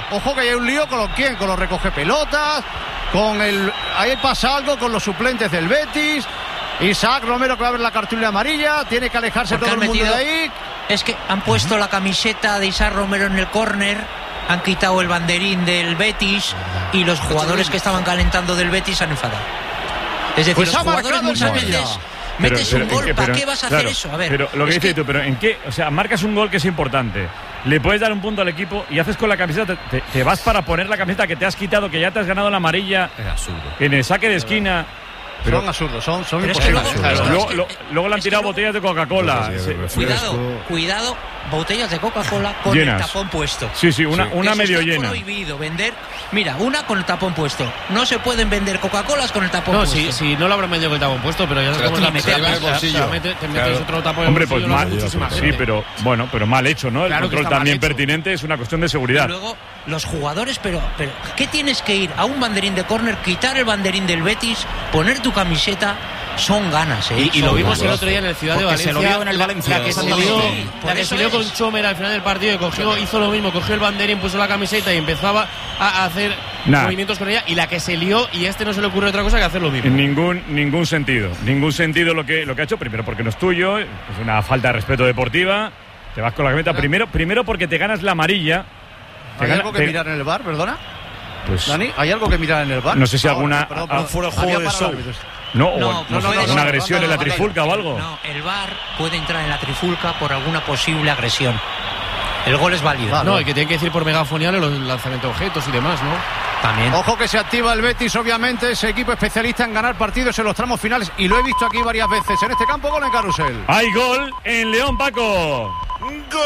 Ojo que hay un lío con los recoge pelotas, ahí pasa algo con los suplentes del Betis. Isaac Romero que va a ver la cartulina amarilla, tiene que alejarse todo el mundo de ahí. Es que han puesto la camiseta de Isaac Romero en el córner, han quitado el banderín del Betis y los jugadores que estaban calentando del Betis han enfadado. Es decir, pues los jugadores muchas veces metes un gol, ¿para qué vas a hacer eso? A ver, pero lo que dices tú, pero ¿en qué? O sea, marcas un gol que es importante, le puedes dar un punto al equipo y haces con la camiseta, te vas para poner la camiseta que te has quitado, que ya te has ganado la amarilla. Es absurdo. En el saque de esquina. Pero son absurdos, son imposibles. Luego le han tirado botellas de Coca-Cola. Cuidado, botellas de Coca-Cola con llenas. El tapón puesto. Sí, una medio está llena. Prohibido vender. Mira, una con el tapón puesto. No se pueden vender Coca-Colas con el tapón puesto. No, sí, no lo habrán vendido con el tapón puesto, pero ya sabes cómo te metes otro tapón. Hombre, pues mal. Sí, pero mal hecho, ¿no? El control también pertinente es una cuestión de seguridad. Y luego, los jugadores, pero ¿qué tienes que ir a un banderín de córner, quitar el banderín del Betis, poner tu camiseta? Son ganas, ¿eh? Y lo vimos el otro día en el Ciudad de Valencia. Se lo vio en el Valencia. La que se lió con Chomer al final del partido, hizo lo mismo, cogió el banderín, puso la camiseta y empezaba a hacer movimientos con ella. Y la que se lió, y no se le ocurre otra cosa que hacer lo mismo. Ningún sentido lo que ha hecho. Primero porque no es tuyo, es una falta de respeto deportiva. Te vas con la camiseta. Primero porque te ganas la amarilla. ¿Hay algo que mirar en el VAR, perdona? Pues, Dani, ¿hay algo que mirar en el VAR? No sé si alguna... fuera de juego de show. No, una agresión en la trifulca o algo. No, el VAR puede entrar en la trifulca por alguna posible agresión. El gol es válido. Vale. No, y que tiene que decir por megafonía los lanzamientos de objetos y demás, ¿no? También. Ojo que se activa el Betis, obviamente, ese equipo especialista en ganar partidos en los tramos finales. Y lo he visto aquí varias veces. En este campo, gol en Carrusel. Hay gol en León, Paco. ¡Gol!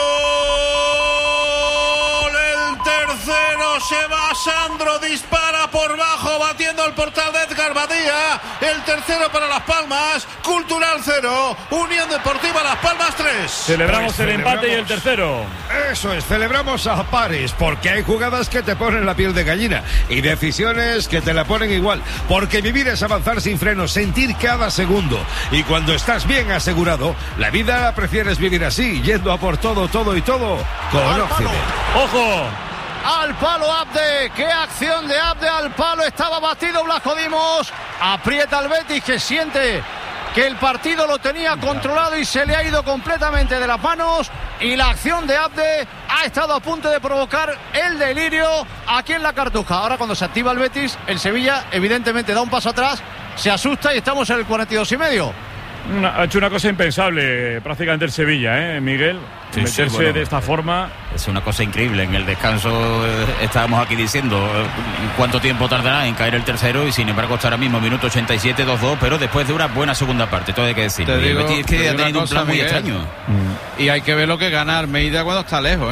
El tercero se va Sandro, dispara por bajo, batiendo el portal de Edgar Badía. El tercero para Las Palmas, Cultural 0, Unión Deportiva Las Palmas 3. Celebramos el empate y el tercero. Eso es, celebramos a pares, porque hay jugadas que te ponen la piel de gallina y decisiones que te la ponen igual, porque vivir es avanzar sin frenos, sentir cada segundo, y cuando estás bien asegurado, la vida la prefieres vivir así, yendo a por todo con Occident. ¡Ojo! Al palo Abde, qué acción de Abde al palo, estaba batido Blasco Dimos, aprieta el Betis que siente que el partido lo tenía controlado y se le ha ido completamente de las manos, y la acción de Abde ha estado a punto de provocar el delirio aquí en la Cartuja. Ahora cuando se activa el Betis, el Sevilla evidentemente da un paso atrás, se asusta y estamos en el 42,5. Ha hecho una cosa impensable prácticamente el Sevilla, Miguel, meterse de esta forma. Es una cosa increíble. En el descanso estábamos aquí diciendo cuánto tiempo tardará en caer el tercero, y sin embargo está ahora mismo minuto 87, 2-2, pero después de una buena segunda parte, todo hay que decir. El Betis es que ha tenido un plan muy extraño. Y hay que ver lo que gana Almeida cuando está lejos,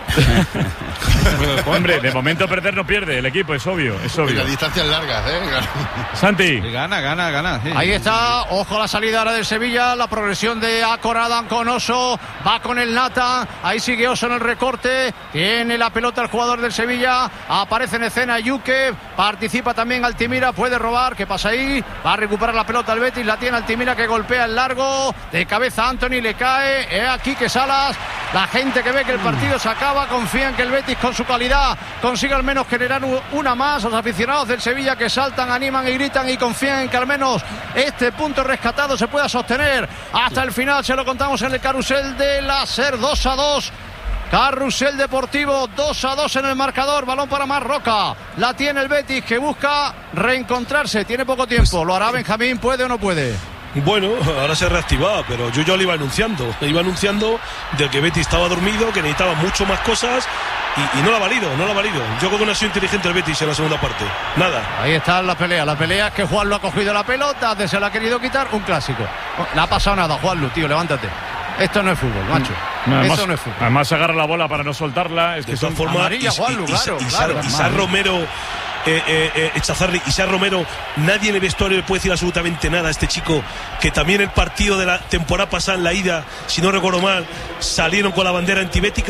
Hombre, de momento perder no pierde el equipo, es obvio. Y las distancias largas, Santi. Gana. Sí. Ahí está, ojo a la salida ahora del Sevilla, la progresión de Akoradan con Oso, va con el Nata, ahí sigue Oso en el recorte, tiene la pelota el jugador del Sevilla, aparece en escena Yuke, participa también Altimira, puede robar, ¿qué pasa ahí? Va a recuperar la pelota el Betis, la tiene Altimira que golpea el largo, de cabeza Anthony, le cae, aquí que Salas, la gente que ve que el partido se acaba, confía en que el Betis con su calidad consiga al menos generar una más. Los aficionados del Sevilla que saltan, animan y gritan y confían en que al menos este punto rescatado se pueda sostener hasta el final. Se lo contamos en el carrusel de la SER, 2-2. Carrusel Deportivo, 2-2 en el marcador. Balón para Marroca, la tiene el Betis que busca reencontrarse, tiene poco tiempo. ¿Lo hará Benjamín? ¿Puede o no puede? Bueno, ahora se reactivaba, pero yo ya lo iba anunciando de que Betis estaba dormido, que necesitaba mucho más cosas y no la ha valido. Yo creo que no ha sido inteligente el Betis en la segunda parte, nada. Ahí está la pelea es que Juan lo ha cogido la pelota, se la ha querido quitar, un clásico. No ha pasado nada, Juanlu, tío, levántate. Esto no es fútbol, macho. Esto no es fútbol. Además agarra la bola para no soltarla, es que son amarilla, Juanlu, claro. Isaac Romero, Echazarri, Isaac Romero, nadie en el vestuario le puede decir absolutamente nada a este chico, que también el partido de la temporada pasada en la ida, si no recuerdo mal, salieron con la bandera antibética.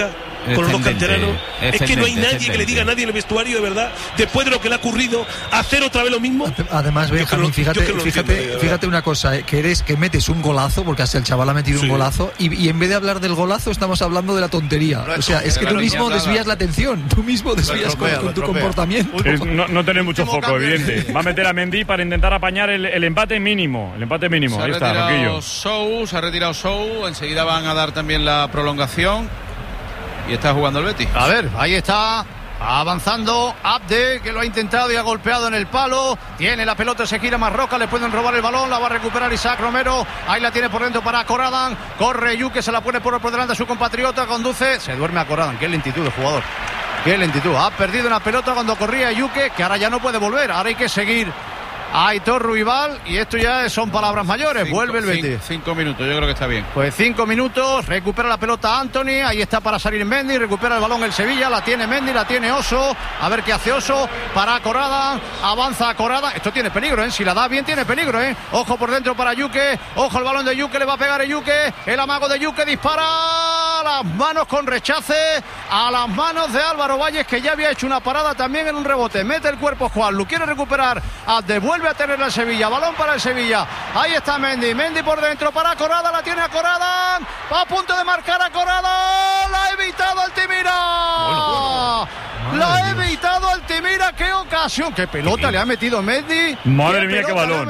con los dos canteranos. Es que no hay nadie que le diga a nadie en el vestuario, de verdad, después de lo que le ha ocurrido, hacer otra vez lo mismo. Además, Benjamín, fíjate una cosa, que metes un golazo, porque hasta el chaval ha metido un golazo, y en vez de hablar del golazo estamos hablando de la tontería. O sea, es que tú mismo desvías la atención, tú mismo desvías con tu comportamiento. No tenés mucho foco, evidente. Va a meter a Mendy para intentar apañar el empate mínimo. El empate mínimo. Ahí está, Roquillo. Se ha retirado Sou. Enseguida van a dar también la prolongación. Y está jugando el Betis. A ver, ahí está. Avanzando Abde, que lo ha intentado y ha golpeado en el palo. Tiene la pelota, se gira Marroca, le pueden robar el balón, la va a recuperar Isaac Romero. Ahí la tiene por dentro para Corradan. Corre Yuke, se la pone por delante a su compatriota, conduce, se duerme a Corradan. Qué lentitud de jugador. Qué lentitud. Ha perdido una pelota cuando corría Yuke, que ahora ya no puede volver. Ahora hay que seguir a Aitor Ruibal, y esto ya son palabras mayores. Vuelve el Betis. 5 minutos, yo creo que está bien. Pues 5 minutos, recupera la pelota Anthony, ahí está para salir Mendy, recupera el balón el Sevilla, la tiene Mendy, la tiene Oso, a ver qué hace Oso, para Corradan, avanza Corradan, esto tiene peligro, si la da bien tiene peligro, ojo por dentro para Yuke, ojo el balón de Yuke, le va a pegar a Yuke, el amago de Yuke dispara a las manos con rechace, a las manos de Álvaro Valles, que ya había hecho una parada también en un rebote, mete el cuerpo Juan, lo quiere recuperar, devuelve a tener el Sevilla, balón para el Sevilla, ahí está Mendy por dentro para Corradan, la tiene a Corradan, va a punto de marcar a Corradan, la ha evitado Altimira, la ha evitado Altimira, qué ocasión, qué pelota le ha metido Mendy, madre mía, qué balón,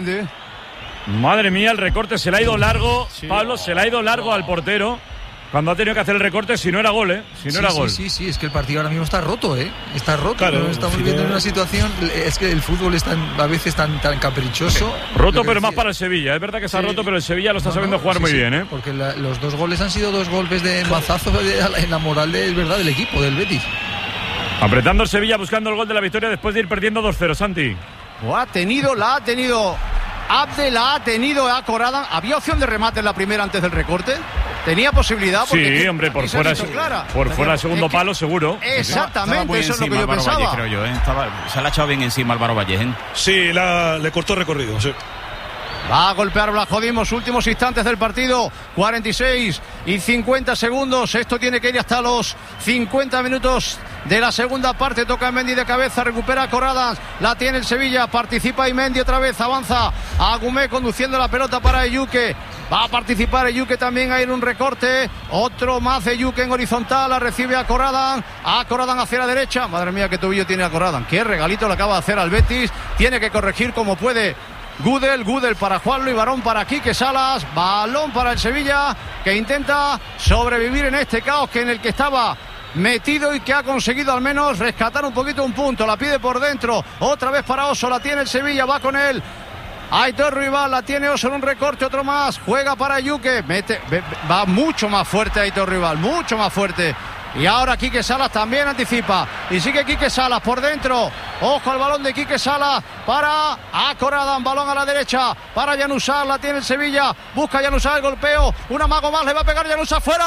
madre mía, el recorte se le ha ido largo, Pablo, se le ha ido largo al portero. Cuando ha tenido que hacer el recorte, si no era gol, Sí, es que el partido ahora mismo está roto, Está roto, claro, estamos viviendo en una situación, es que el fútbol es a veces tan caprichoso. Roto, pero más para el Sevilla, es verdad que está roto, pero el Sevilla lo está sabiendo jugar muy bien, Porque los dos goles han sido dos golpes de mazazo en la moral del equipo, del Betis. Apretando el Sevilla, buscando el gol de la victoria después de ir perdiendo 2-0, Santi. La ha tenido Abde, la ha tenido a Corradan. ¿Había opción de remate en la primera antes del recorte? ¿Tenía posibilidad? Sí, hombre, por fuera del segundo palo, seguro. Exactamente, eso es lo que yo pensaba. Valle, creo yo, se la ha echado bien encima Álvaro Valles, Sí, le cortó recorrido, sí. Va a golpear Blajodimos, últimos instantes del partido, 46 y 50 segundos. Esto tiene que ir hasta los 50 minutos de la segunda parte. Toca Mendy de cabeza, recupera Corradan, la tiene el Sevilla, participa y Mendy otra vez, avanza Agumé conduciendo la pelota para Eyuke. Va a participar Eyuke también ahí en un recorte. Otro más de Eyuke en horizontal, la recibe a Corradan hacia la derecha. Madre mía, qué tobillo tiene a Corradan. Qué regalito le acaba de hacer al Betis. Tiene que corregir como puede Gudel para Juanlo y Barón para Quique Salas. Balón para el Sevilla, que intenta sobrevivir en este caos en el que estaba metido y que ha conseguido al menos rescatar un poquito un punto. La pide por dentro, otra vez para Oso, la tiene el Sevilla, va con él Aitor Ruibal, la tiene Oso en un recorte, otro más, juega para Yuke, va mucho más fuerte Aitor Ruibal, mucho más fuerte. Y ahora Quique Salas también anticipa. Y sigue Quique Salas por dentro. Ojo al balón de Quique Salas para Corradan. Balón a la derecha para Januzaj. La tiene el Sevilla. Busca Januzaj el golpeo. Un amago más. Le va a pegar Januzaj fuera.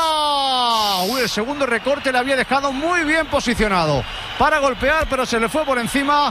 El segundo recorte le había dejado muy bien posicionado para golpear, pero se le fue por encima.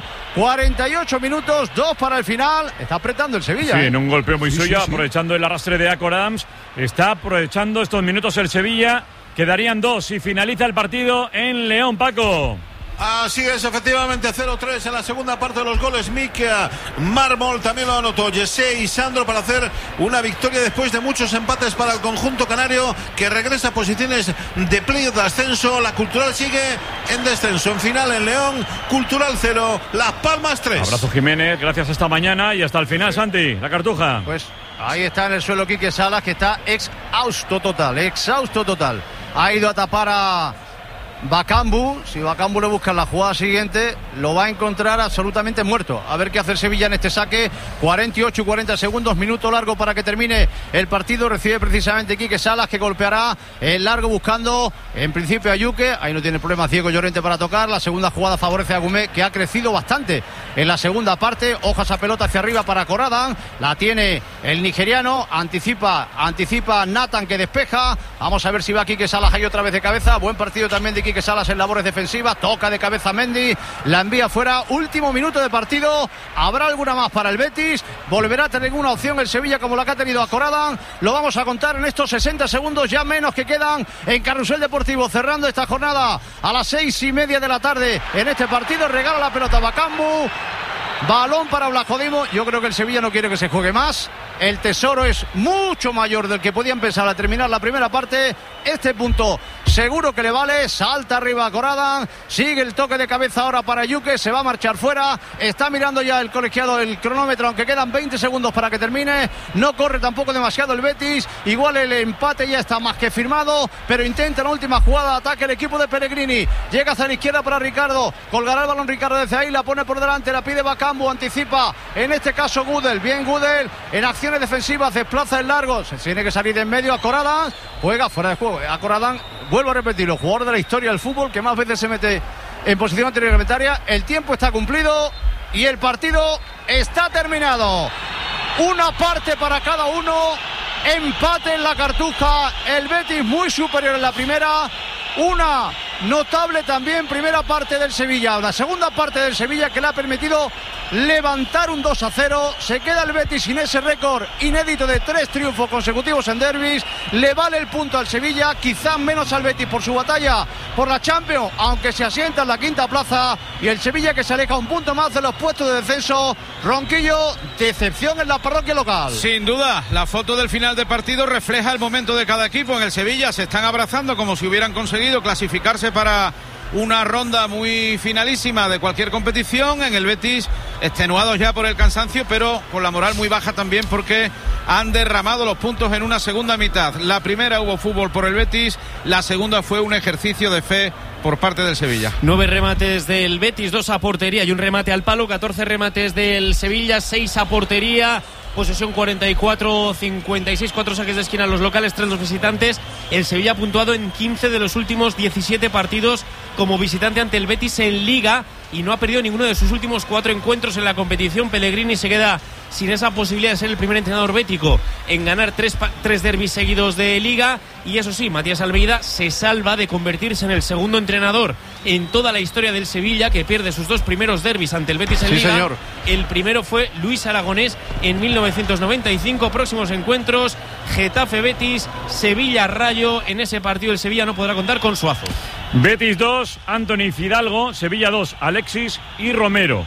48 minutos, 2 para el final. Está apretando el Sevilla. Sí, en un golpeo muy suyo, aprovechando el arrastre de Acorams. Está aprovechando estos minutos el Sevilla. Quedarían 2 y finaliza el partido en León, Paco. Así es, efectivamente, 0-3 en la segunda parte de los goles. Mika Mármol también lo anotó. Jesse y Sandro para hacer una victoria después de muchos empates para el conjunto canario, que regresa a posiciones de playoff de ascenso. La Cultural sigue en descenso. En final en León, Cultural 0, Las Palmas 3. Abrazo, Jiménez, gracias esta mañana y hasta el final, Santi, la Cartuja. Pues ahí está en el suelo Quique Salas, que está exhausto total. Ha ido a tapar a Bakambu. Si Bakambu le busca la jugada siguiente, lo va a encontrar absolutamente muerto. A ver qué hace el Sevilla en este saque. 48 y 40 segundos, minuto largo para que termine el partido. Recibe precisamente Quique Salas, que golpeará el largo buscando en principio a Yuke. Ahí no tiene problema Diego Llorente para tocar. La segunda jugada favorece a Agumé, que ha crecido bastante en la segunda parte. Hoja esa pelota hacia arriba para Corradan. La tiene el nigeriano. Anticipa Nathan, que despeja. Vamos a ver si va Quique Salas ahí otra vez de cabeza. Buen partido también de Quique Quique Salas en labores defensivas, toca de cabeza Mendy, la envía fuera, último minuto de partido, habrá alguna más para el Betis, volverá a tener una opción el Sevilla como la que ha tenido a Corada, lo vamos a contar en estos 60 segundos, ya menos que quedan en Carrusel Deportivo, cerrando esta jornada a las 6:30 de la tarde en este partido, regala la pelota Bakambu, balón para Blajodimo. Yo creo que el Sevilla no quiere que se juegue más. El tesoro es mucho mayor del que podían pensar al terminar la primera parte. Este punto seguro que le vale. Salta arriba Corada. Sigue el toque de cabeza ahora para Yuke. Se va a marchar fuera. Está mirando ya el colegiado el cronómetro, aunque quedan 20 segundos para que termine. No corre tampoco demasiado el Betis. Igual el empate ya está más que firmado, pero intenta la última jugada de ataque el equipo de Pellegrini. Llega hacia la izquierda para Ricardo. Colgará el balón Ricardo desde ahí. La pone por delante. La pide Bakambu. Anticipa en este caso Gudel. Bien Gudel. En acciones defensivas. Desplaza el largo. Se tiene que salir de en medio a Corada. Juega fuera de juego. A Corada. Vuelvo a repetirlo. Jugador de la historia del fútbol que más veces se mete en posición anterior reglamentaria. El tiempo está cumplido y el partido está terminado. Una parte para cada uno. Empate en la Cartuja. El Betis muy superior en la primera. Una notable también primera parte del Sevilla. La segunda parte del Sevilla que le ha permitido levantar un 2-0. Se queda el Betis sin ese récord inédito de 3 triunfos consecutivos en derbis. Le vale el punto al Sevilla, quizás menos al Betis por su batalla por la Champions, aunque se asienta en la quinta plaza. Y el Sevilla que se aleja un punto más de los puestos de descenso. Ronquillo, decepción en la parroquia local. Sin duda, la foto del final de partido refleja el momento de cada equipo. En el Sevilla se están abrazando como si hubieran conseguido clasificarse para una ronda muy finalísima de cualquier competición. En el Betis, extenuados ya por el cansancio, pero con la moral muy baja también porque han derramado los puntos en una segunda mitad. La primera hubo fútbol por el Betis, la segunda fue un ejercicio de fe por parte del Sevilla. 9 remates del Betis, 2 a portería y un remate al palo. 14 remates del Sevilla, 6 a portería. Posesión 44-56, 4 saques de esquina a los locales, 3 los visitantes. El Sevilla ha puntuado en 15 de los últimos 17 partidos como visitante ante el Betis en Liga y no ha perdido ninguno de sus últimos 4 encuentros en la competición. Pellegrini se queda sin esa posibilidad de ser el primer entrenador bético en ganar 3 derbis seguidos de Liga. Y eso sí, Matías Almeida se salva de convertirse en el segundo entrenador en toda la historia del Sevilla que pierde sus 2 primeros derbis ante el Betis en Liga. Señor. El primero fue Luis Aragonés en 1995. Próximos encuentros: Getafe-Betis, Sevilla-Rayo. En ese partido el Sevilla no podrá contar con Suazo. Betis 2, Anthony Fidalgo. Sevilla 2, Alexis y Romero.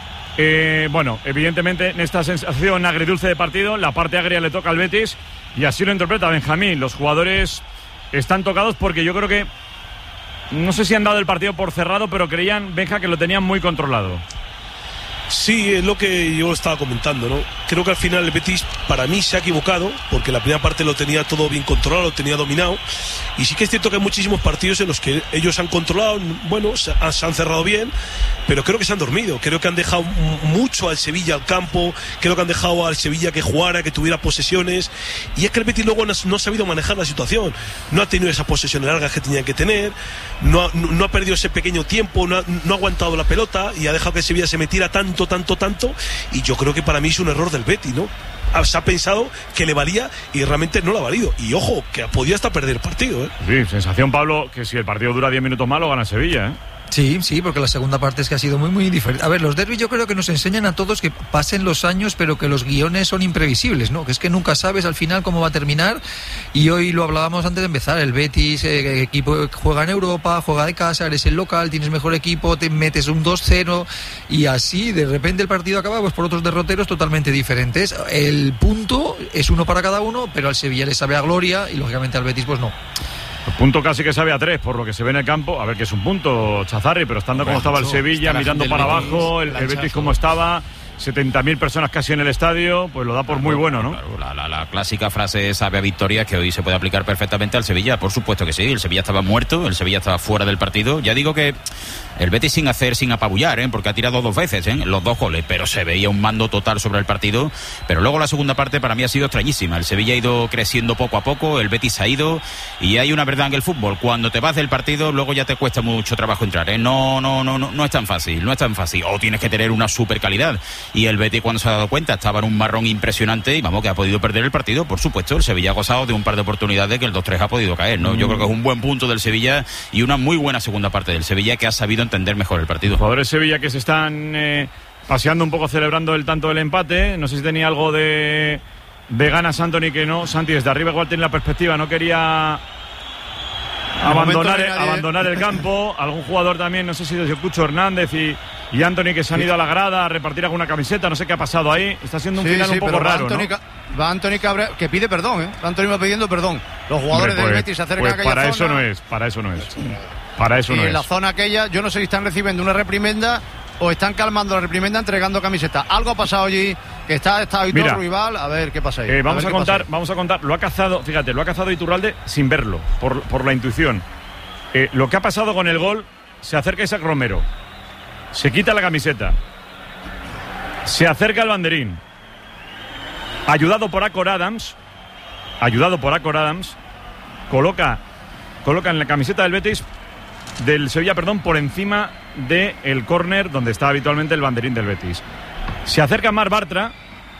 Bueno, evidentemente en esta sensación agridulce de partido, la parte agria le toca al Betis y así lo interpreta Benjamín. Los jugadores están tocados porque yo creo que no sé si han dado el partido por cerrado, pero creían, Benja, que lo tenían muy controlado. Sí, es lo que yo estaba comentando, ¿no? Creo que al final el Betis, para mí, se ha equivocado, porque la primera parte lo tenía todo bien controlado, lo tenía dominado, y sí que es cierto que hay muchísimos partidos en los que ellos han controlado, bueno, se han cerrado bien, pero creo que se han dormido, creo que han dejado mucho al Sevilla al campo, creo que han dejado al Sevilla que jugara, que tuviera posesiones, y es que el Betis luego no ha sabido manejar la situación, no ha tenido esas posesiones largas que tenían que tener, no ha perdido ese pequeño tiempo, no ha aguantado la pelota, y ha dejado que el Sevilla se metiera tanto, y yo creo que para mí es un error del Betis, ¿no? Se ha pensado que le valía y realmente no lo ha valido. Y ojo, que podía hasta perder el partido, ¿eh? Sí, sensación, Pablo, que si el partido dura 10 minutos más lo gana Sevilla, ¿eh? Sí, porque la segunda parte es que ha sido muy, muy diferente. A ver, los derbis yo creo que nos enseñan a todos que pasen los años, pero que los guiones son imprevisibles, ¿no? Que es que nunca sabes al final cómo va a terminar. Y hoy lo hablábamos antes de empezar. El Betis, equipo que juega en Europa, juega de casa, eres el local, tienes mejor equipo, te metes un 2-0 y así de repente el partido acaba pues por otros derroteros totalmente diferentes. El punto es uno para cada uno, pero al Sevilla le sabe a gloria y lógicamente al Betis pues no. El punto casi que sabe a 3 por lo que se ve en el campo. A ver que es un punto, Chazarri, pero estando como estaba el Sevilla, mirando para abajo, el Betis como estaba, 70.000 personas casi en el estadio, pues lo da por muy bueno, ¿no? La clásica frase sabe a victoria que hoy se puede aplicar perfectamente al Sevilla. Por supuesto que sí, el Sevilla estaba muerto, el Sevilla estaba fuera del partido. Ya digo que El Betis sin apabullar, porque ha tirado 2 veces, los 2 goles, pero se veía un mando total sobre el partido. Pero luego la segunda parte para mí ha sido extrañísima. El Sevilla ha ido creciendo poco a poco, el Betis ha ido, y hay una verdad en el fútbol: cuando te vas del partido, luego ya te cuesta mucho trabajo entrar, No es tan fácil, o tienes que tener una super calidad. Y el Betis, cuando se ha dado cuenta, estaba en un marrón impresionante, y vamos, que ha podido perder el partido, por supuesto. El Sevilla ha gozado de un par de oportunidades que el 2-3 ha podido caer, ¿no? Yo creo que es un buen punto del Sevilla y una muy buena segunda parte del Sevilla, que ha sabido entender mejor el partido. Jugadores de Sevilla que se están paseando un poco, celebrando el tanto del empate. No sé si tenía algo de ganas Anthony, que no. Santi, desde arriba igual tiene la perspectiva, no quería abandonar el campo. Algún jugador también, no sé si desde Cucho Hernández y Anthony, que se han ido a la grada a repartir alguna camiseta, no sé qué ha pasado ahí. Está siendo un final un poco raro, va Anthony Cabrera, que pide perdón, Anthony va pidiendo perdón. Los jugadores del Betis se acercan a aquella para zona. Para eso no es. Y en la zona aquella, yo no sé si están recibiendo una reprimenda o están calmando la reprimenda entregando camisetas. Algo ha pasado allí, que está ahí todo Ruibal. A ver qué pasa ahí. Vamos a contar. Lo ha cazado Iturralde sin verlo, por la intuición. Lo que ha pasado con el gol: se acerca Isaac Romero, se quita la camiseta, se acerca al banderín, ayudado por Acor Adams, coloca en la camiseta del Sevilla, por encima del córner donde está habitualmente el banderín del Betis. Se acerca Marc Bartra,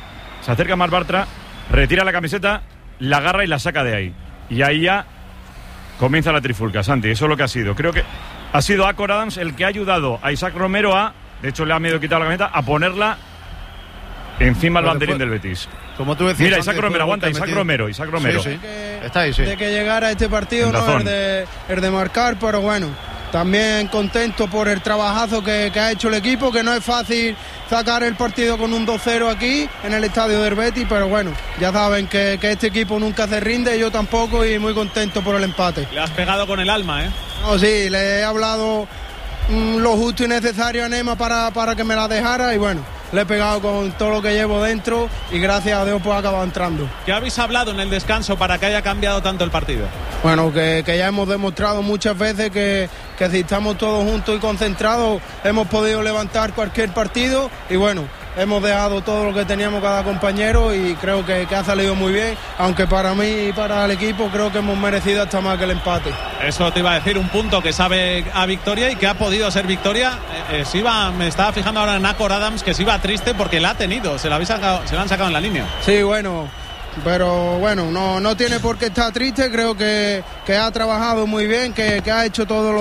retira la camiseta, la agarra y la saca de ahí. Y ahí ya comienza la trifulca, Santi. Eso es lo que ha sido. Creo que ha sido Acor Adams el que ha ayudado a Isaac Romero de hecho le ha medio quitado la camiseta, a ponerla encima del banderín del Betis. Como tú decías, mira, Isaac Romero, aguanta, Isaac Romero. Sí. Está ahí, sí. De que llegara a este partido, no es de marcar, pero bueno, también contento por el trabajazo que ha hecho el equipo, que no es fácil sacar el partido con un 2-0 aquí en el estadio del Betis, pero bueno, ya saben que este equipo nunca se rinde, yo tampoco, y muy contento por el empate. Le has pegado con el alma, No, sí, le he hablado lo justo y necesario a Nema para que me la dejara, y bueno, le he pegado con todo lo que llevo dentro y gracias a Dios pues ha acabado entrando. ¿Qué habéis hablado en el descanso para que haya cambiado tanto el partido? Bueno, que ya hemos demostrado muchas veces que si estamos todos juntos y concentrados hemos podido levantar cualquier partido, y bueno, hemos dejado todo lo que teníamos cada compañero y creo que ha salido muy bien, aunque para mí y para el equipo creo que hemos merecido hasta más que el empate. Eso te iba a decir, un punto que sabe a victoria y que ha podido ser victoria. Me estaba fijando ahora en Acor Adams, que se iba triste porque la ha tenido, se la han sacado en la línea. Sí, bueno, pero bueno, no tiene por qué estar triste, creo que ha trabajado muy bien, que ha hecho todo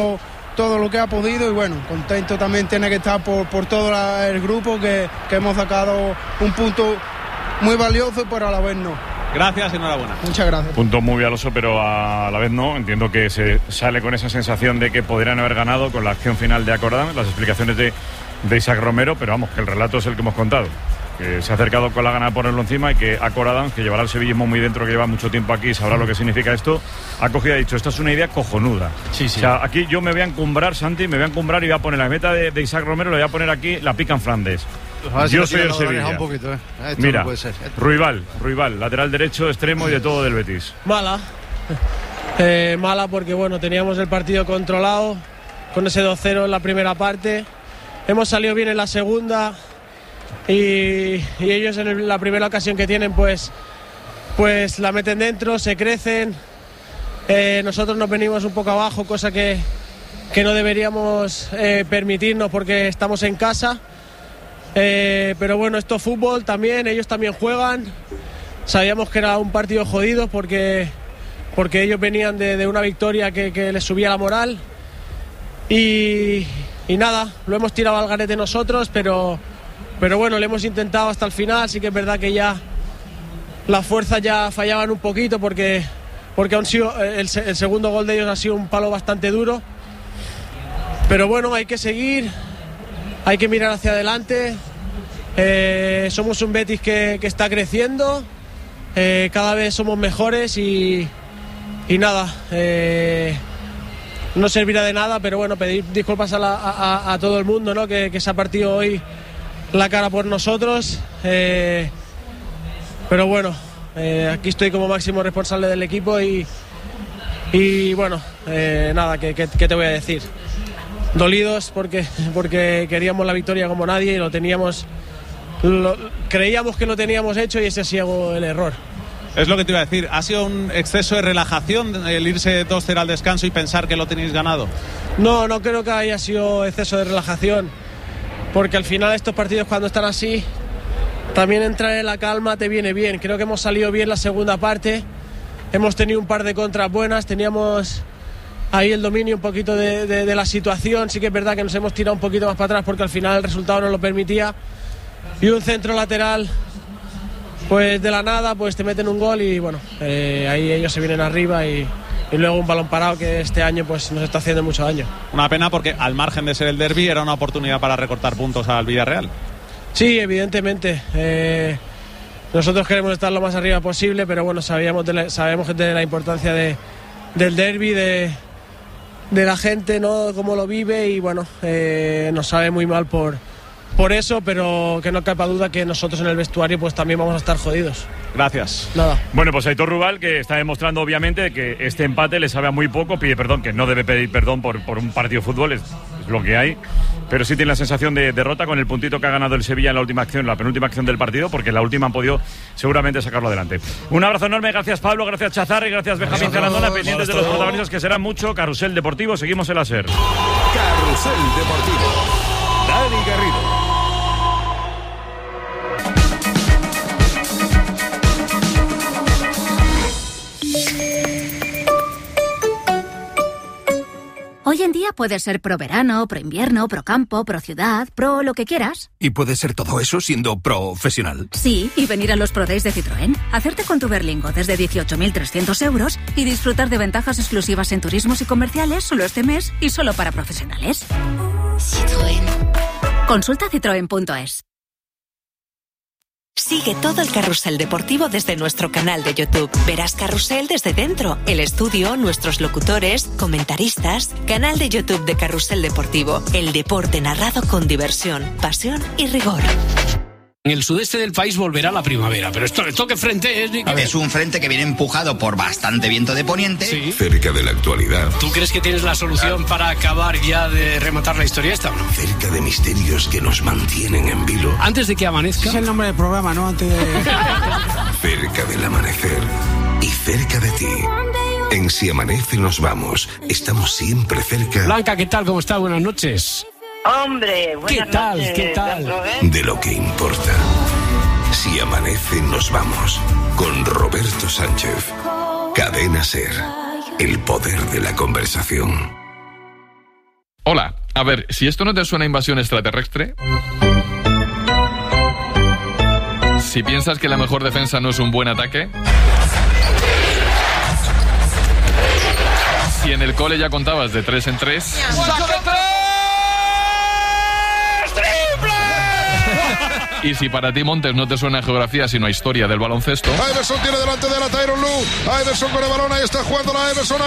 lo que ha podido, y bueno, contento también tiene que estar por todo el grupo que hemos sacado un punto muy valioso, pero a la vez no. Gracias y enhorabuena. Muchas gracias. Punto muy valioso, pero a la vez no. Entiendo que se sale con esa sensación de que podrían haber ganado con la acción final de Acor Adams, las explicaciones de Isaac Romero, pero vamos, que el relato es el que hemos contado. Que se ha acercado con la gana de ponerlo encima, y que Acor Adams, que llevará el sevillismo muy dentro, que lleva mucho tiempo aquí, sabrá lo que significa esto, ha cogido y ha dicho: esta es una idea cojonuda. Sí. O sea, aquí yo me voy a encumbrar, Santi, y voy a poner la meta de Isaac Romero, le voy a poner aquí la pica en Flandes. Yo soy el Sevilla. Un poquito, Mira, no puede ser. Ruibal, lateral derecho, extremo y de todo del Betis. Mala porque bueno, teníamos el partido controlado con ese 2-0 en la primera parte. Hemos salido bien en la segunda. Y ellos en la primera ocasión que tienen pues la meten dentro, se crecen. Nosotros nos venimos un poco abajo, cosa que no deberíamos permitirnos porque estamos en casa. Pero bueno, esto es fútbol también, ellos también juegan. Sabíamos que era un partido jodido porque ellos venían de una victoria que les subía la moral. Y nada, lo hemos tirado al garete nosotros, pero bueno, le hemos intentado hasta el final. Sí que es verdad que ya las fuerzas ya fallaban un poquito porque han sido, el segundo gol de ellos ha sido un palo bastante duro. Pero bueno, hay que seguir, hay que mirar hacia adelante. Somos un Betis que está creciendo, cada vez somos mejores y nada, no servirá de nada, pero bueno, pedir disculpas a todo el mundo, ¿no? que se ha partido hoy la cara por nosotros, pero bueno, aquí estoy como máximo responsable del equipo y bueno, nada, ¿qué te voy a decir? dolidos porque queríamos la victoria como nadie y lo teníamos, creíamos que lo teníamos hecho y ese ha sido el error. Es lo que te iba a decir, ¿ha sido un exceso de relajación el irse 2-0 al descanso y pensar que lo tenéis ganado? No creo que haya sido exceso de relajación, porque al final estos partidos cuando están así, también entrar en la calma te viene bien. Creo que hemos salido bien la segunda parte, hemos tenido un par de contras buenas, teníamos ahí el dominio un poquito de la situación. Sí que es verdad que nos hemos tirado un poquito más para atrás porque al final el resultado no lo permitía, y un centro lateral pues de la nada pues te meten un gol y bueno, ahí ellos se vienen arriba y luego un balón parado que este año pues nos está haciendo mucho daño. Una pena porque al margen de ser el derbi era una oportunidad para recortar puntos al Villarreal. Sí, evidentemente. Nosotros queremos estar lo más arriba posible, pero bueno, sabemos de la importancia del derbi, de la gente, ¿no? Cómo lo vive, y bueno, nos sabe muy mal por eso, pero que no quepa duda que nosotros en el vestuario pues también vamos a estar jodidos. Gracias. Nada. Bueno, pues Aitor Rubal, que está demostrando obviamente que este empate le sabe a muy poco, pide perdón, que no debe pedir perdón por un partido de fútbol, es lo que hay, pero sí tiene la sensación de derrota con el puntito que ha ganado el Sevilla en la última acción, la penúltima acción del partido, porque en la última han podido seguramente sacarlo adelante. Un abrazo enorme, gracias Pablo, gracias Chazar y gracias Benjamín Carandona, pendientes de los protagonistas que serán mucho. Carrusel Deportivo, seguimos en la SER. Carrusel Deportivo, Dani Garrido. Hoy en día puedes ser pro verano, pro invierno, pro campo, pro ciudad, pro lo que quieras. ¿Y puedes ser todo eso siendo profesional? Sí, y venir a los Pro Days de Citroën, hacerte con tu Berlingo desde 18.300 euros y disfrutar de ventajas exclusivas en turismos y comerciales solo este mes y solo para profesionales. Citroën. Consulta citroen.es. Sigue todo el Carrusel Deportivo desde nuestro canal de YouTube. Verás Carrusel desde dentro, el estudio, nuestros locutores, comentaristas. Canal de YouTube de Carrusel Deportivo. El deporte narrado con diversión, pasión y rigor. En el sudeste del país volverá la primavera, pero esto ¿qué frente es? Es un frente que viene empujado por bastante viento de poniente. Sí. Cerca de la actualidad. ¿Tú crees que tienes la solución para acabar ya de rematar la historia esta o no? Cerca de misterios que nos mantienen en vilo. Antes de que amanezca. Es el nombre del programa, ¿no? Antes de... Cerca del amanecer y cerca de ti. En Si Amanece Nos Vamos, estamos siempre cerca. Blanca, ¿qué tal? ¿Cómo está? Buenas noches. Hombre, buenas noches. ¿Qué tal? De lo que importa. Si Amanece Nos Vamos, con Roberto Sánchez. Cadena SER, el poder de la conversación. Hola, a ver, si esto no te suena a invasión extraterrestre... Si piensas que la mejor defensa no es un buen ataque... Si en el cole ya contabas de 3 en 3... Y si para ti Montes no te suena a geografía sino a historia del baloncesto... Iverson tiene delante de la Tyronn Lue. Iverson con el balón, ahí está jugando la Iverson.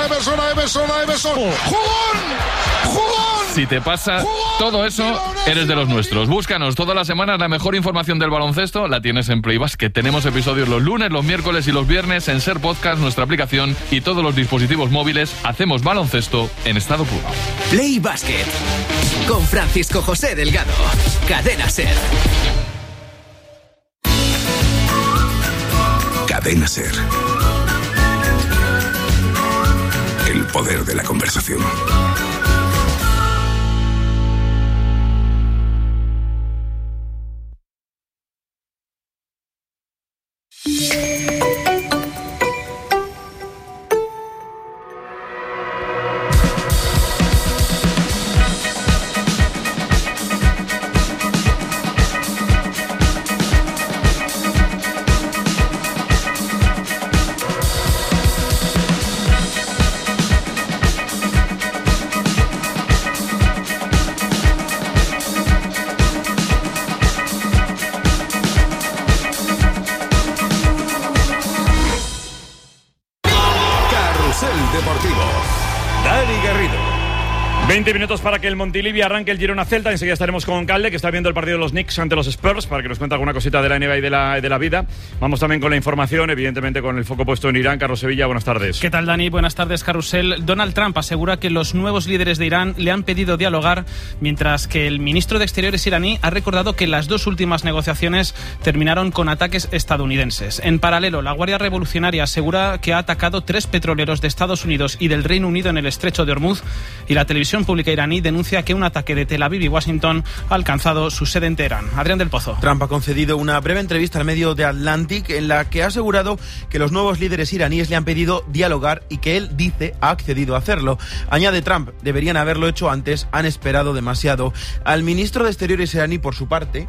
¡Jugón! Si te pasa todo eso, eres de los nuestros. Búscanos todas las semanas, la mejor información del baloncesto la tienes en Play Basket. Tenemos episodios los lunes, los miércoles y los viernes en SER Podcast, nuestra aplicación y todos los dispositivos móviles. Hacemos baloncesto en estado puro. Play Basket con Francisco José Delgado. Cadena SER. Cadena SER. El poder de la conversación. 20 minutos para que el Montilivi arranque el Girona-Celta. Enseguida estaremos con Calde, que está viendo el partido de los Knicks ante los Spurs, para que nos cuente alguna cosita de la NBA y de la vida. Vamos también con la información, evidentemente con el foco puesto en Irán. Carlos Sevilla, buenas tardes. ¿Qué tal, Dani? Buenas tardes, Carrusel. Donald Trump asegura que los nuevos líderes de Irán le han pedido dialogar, mientras que el ministro de Exteriores iraní ha recordado que las dos últimas negociaciones terminaron con ataques estadounidenses. En paralelo, la Guardia Revolucionaria asegura que ha atacado 3 petroleros de Estados Unidos y del Reino Unido en el estrecho de Hormuz, y la televisión pública iraní denuncia que un ataque de Tel Aviv y Washington ha alcanzado su sede en Teherán. Adrián del Pozo. Trump ha concedido una breve entrevista al medio The Atlantic en la que ha asegurado que los nuevos líderes iraníes le han pedido dialogar y que él, dice, ha accedido a hacerlo. Añade Trump, deberían haberlo hecho antes, han esperado demasiado. Al ministro de Exteriores iraní, por su parte,